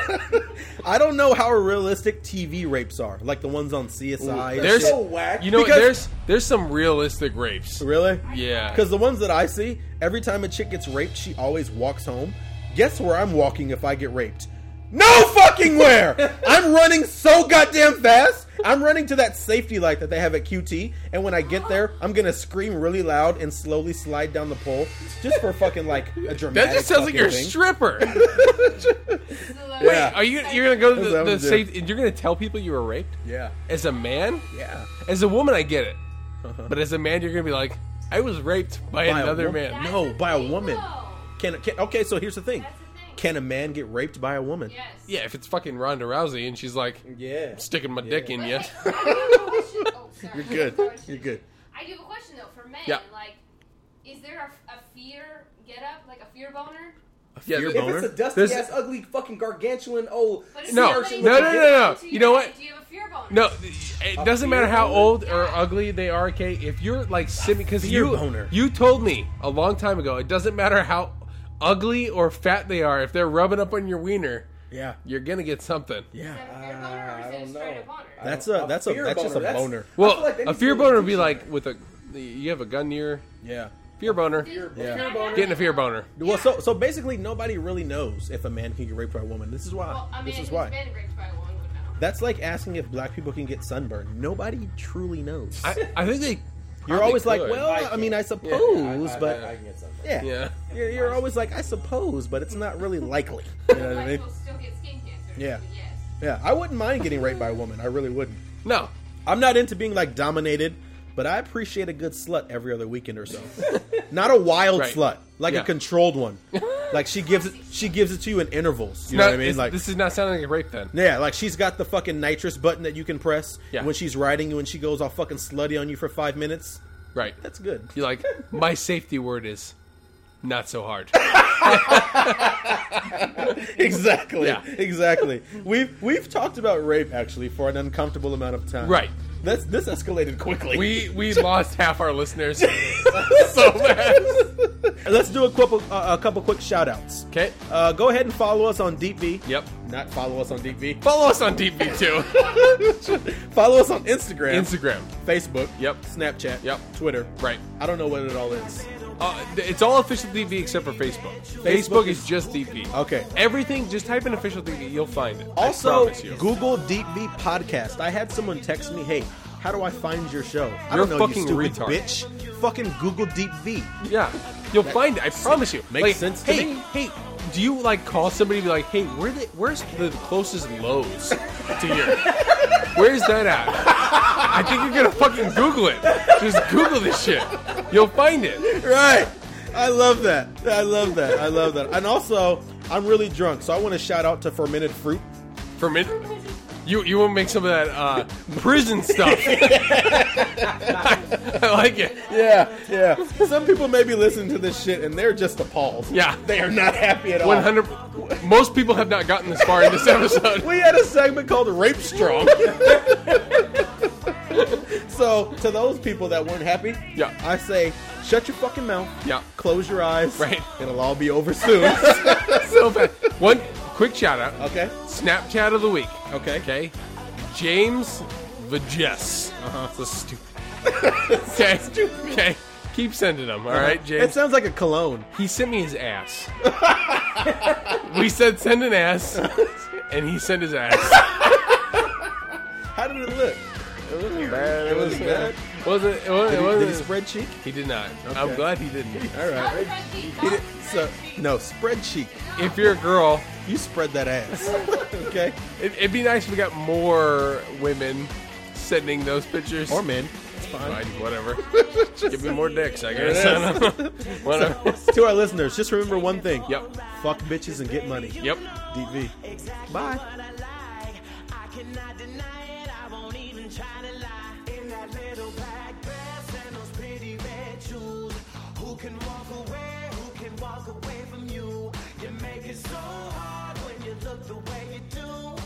B: I don't know how realistic T V rapes are, like the ones on C S I. and
C: There's,
B: shit.
F: so whack.
C: you know,
B: Because-
C: there's there's some realistic rapes.
B: Really?
C: Yeah.
B: Because the ones that I see, every time a chick gets raped, she always walks home. Guess where I'm walking if I get raped? No fucking where! I'm running so goddamn fast. I'm running to that safety light that they have at Q T, and when I get there, I'm gonna scream really loud and slowly slide down the pole, just for fucking like a dramatic.
C: that just sounds like
B: fucking
C: you're a
B: thing.
C: stripper.
B: Yeah.
C: Are you you're gonna go to
B: That's
C: the,
B: what
C: the
B: I'm
C: safe? You're gonna tell people you were raped
B: Yeah,
C: as a man?
B: yeah.
C: As a woman, I get it, but as a man, you're gonna be like, I was raped by,
B: By a
C: another
B: woman.
C: man.
D: That's
B: No,
D: the
B: by a
D: thing,
B: woman.
D: though.
B: Can, can okay? So here's the thing:
D: That's the thing.
B: can a man get raped by a woman?
D: Yes.
C: Yeah, if it's fucking Ronda Rousey and she's like
F: Yeah.
C: sticking my dick in
D: But,
C: you.
D: hey, I do have a question. Oh, sorry.
B: You're good.
D: Question.
B: You're good.
D: I do have a question though for men.
C: Yeah.
D: Like, is there a, a fear get up, like a fear boner?
C: Yeah,
B: Fear
C: the-
F: If
B: boner?
F: it's a dusty
C: There's-
F: ass, ugly, fucking gargantuan old
D: But if
C: No.
D: somebody
C: No, no,
D: comes
C: no, no.
D: to
C: You know
D: bed,
C: what?
D: Do you have a fear boner?
C: No, it doesn't matter how old or ugly they are, Kate. If you're like sitting, because
B: Fear
C: you
B: boner.
C: you told me a long time ago, it doesn't matter how ugly or fat they are. If they're rubbing up on your wiener,
B: Yeah,
C: you're gonna get something.
B: yeah.
D: Is that a fear boner or
F: I
D: is it a
F: don't
D: straight
F: know.
D: up boner?
B: That's a that's a
F: fear
B: that's just a
F: boner, that's-
B: boner.
F: I
C: Well,
F: feel like they
C: a
F: need to
C: fear
F: go to
C: boner
F: the
C: would be
F: dictionary.
C: like with a you have a gun near
B: Yeah.
C: fear boner,
D: Fear-
B: Yeah.
D: fear
F: boner.
C: getting a fear boner.
B: Well, so so basically, nobody really knows if a man can get raped by a woman. This is why.
D: Well, I mean,
B: this is
D: who's
B: why.
D: been raped by a woman would know.
B: That's like asking if black people can get sunburned. Nobody truly knows.
C: I, I think they.
B: You're
C: probably
B: always like,
C: could.
B: well, I,
F: can't.
B: mean, I
F: Yeah,
B: suppose,
F: I, I,
B: but
F: I, I can get something.
B: yeah,
C: Yeah.
B: You're, you're always like, I suppose, but it's not really likely. You know what I
D: Black
B: mean?
D: people still get skin cancer.
B: Yeah.
D: but Yes.
B: Yeah, I wouldn't mind getting raped by a woman. I really wouldn't.
C: No,
B: I'm not into being like dominated, but I appreciate a good slut every other weekend or so. Not a wild
C: Right.
B: slut, like
C: Yeah.
B: a controlled one. Like she gives it, she gives it to you in intervals. You
C: No,
B: know what I mean?
C: it's-
B: Like
C: this is not sounding like a rape then.
B: yeah, like she's got the fucking nitrous button that you can press
C: Yeah.
B: when she's riding you, and she goes all fucking slutty on you for five minutes.
C: Right.
B: That's good.
C: You're like, my safety word is not so hard.
B: Exactly.
C: Yeah.
B: Exactly. We've we've talked about rape actually for an uncomfortable amount of time.
C: Right.
B: That's this escalated quickly.
C: We we lost half our listeners so fast.
B: Let's do a couple uh, a couple quick shout outs.
C: Okay.
B: Uh, go ahead and follow us on Deep V.
C: Yep.
B: Not follow us on Deep V.
C: Follow us on D V too.
B: Follow us on Instagram,
C: Instagram.
B: Facebook,
C: Yep.
B: Snapchat,
C: Yep.
B: Twitter.
C: Right.
B: I don't know what it all is.
C: Uh, it's all official D V except for Facebook. Facebook, is just D V.
B: Okay.
C: Everything, just type in official D V, you'll find it. I
B: Also,
C: promise you.
B: Google Deep V Podcast. I had someone text me, hey, how do I find your show? I
C: You're
B: don't know,
C: fucking
B: you stupid
C: retard.
B: bitch. Fucking Google Deep V.
C: Yeah, you'll find it. I promise you.
B: Makes
C: Like,
B: sense to
C: hey,
B: me.
C: Hey, do you like call somebody and be like, hey, where the, where's the closest Lowe's to here? Where's that at? I think you're gonna fucking Google it. Just Google this shit. You'll find it.
B: Right. I love that. I love that. I love that. And also, I'm really drunk, so I want to shout out to Fermented Fruit.
C: For a minute, you you want to make some of that uh, prison stuff. I like it.
B: Yeah, yeah. Some people may be listening to this shit and they're just appalled.
C: Yeah.
B: They are not happy at all.
C: One hundred. Most people have not gotten this far in this episode.
B: We had a segment called Rape Strong. So, to those people that weren't happy,
C: Yeah.
B: I say, shut your fucking mouth.
C: Yeah.
B: Close your eyes.
C: Right.
B: It'll all be over soon.
C: So bad. One quick shout out.
B: Okay.
C: Snapchat of the week.
B: Okay.
C: Okay. James Vajess.
B: Uh-huh.
C: So stupid. Okay. Okay. Keep sending them. All right,
B: It
C: James.
B: sounds like a cologne.
C: He sent me his ass. We said send an ass, and he sent his ass.
B: How did it look?
C: It wasn't bad.
B: It was bad.
C: Wasn't it? Wasn't,
B: Did
C: it
B: he,
C: wasn't
B: did he spread cheek?
C: He did not. I'm
B: Okay.
C: glad he didn't.
B: All right. He did, so, no, spread cheek.
C: If you're a girl,
B: You spread that ass. Okay.
C: it, it'd be nice if we got more women sending those pictures.
B: Or men. It's fine.
C: Fine, whatever. Give me more dicks, I guess. Whatever.
B: To our listeners, just remember one thing.
C: Yep.
B: Fuck bitches and get money.
C: Yep.
B: Deep V. Bye.
A: I cannot deny it, I won't even try to lie. In that little black dress and those pretty red shoes. Who can walk away, who can walk away from you? You make it so hard when you look the way you do.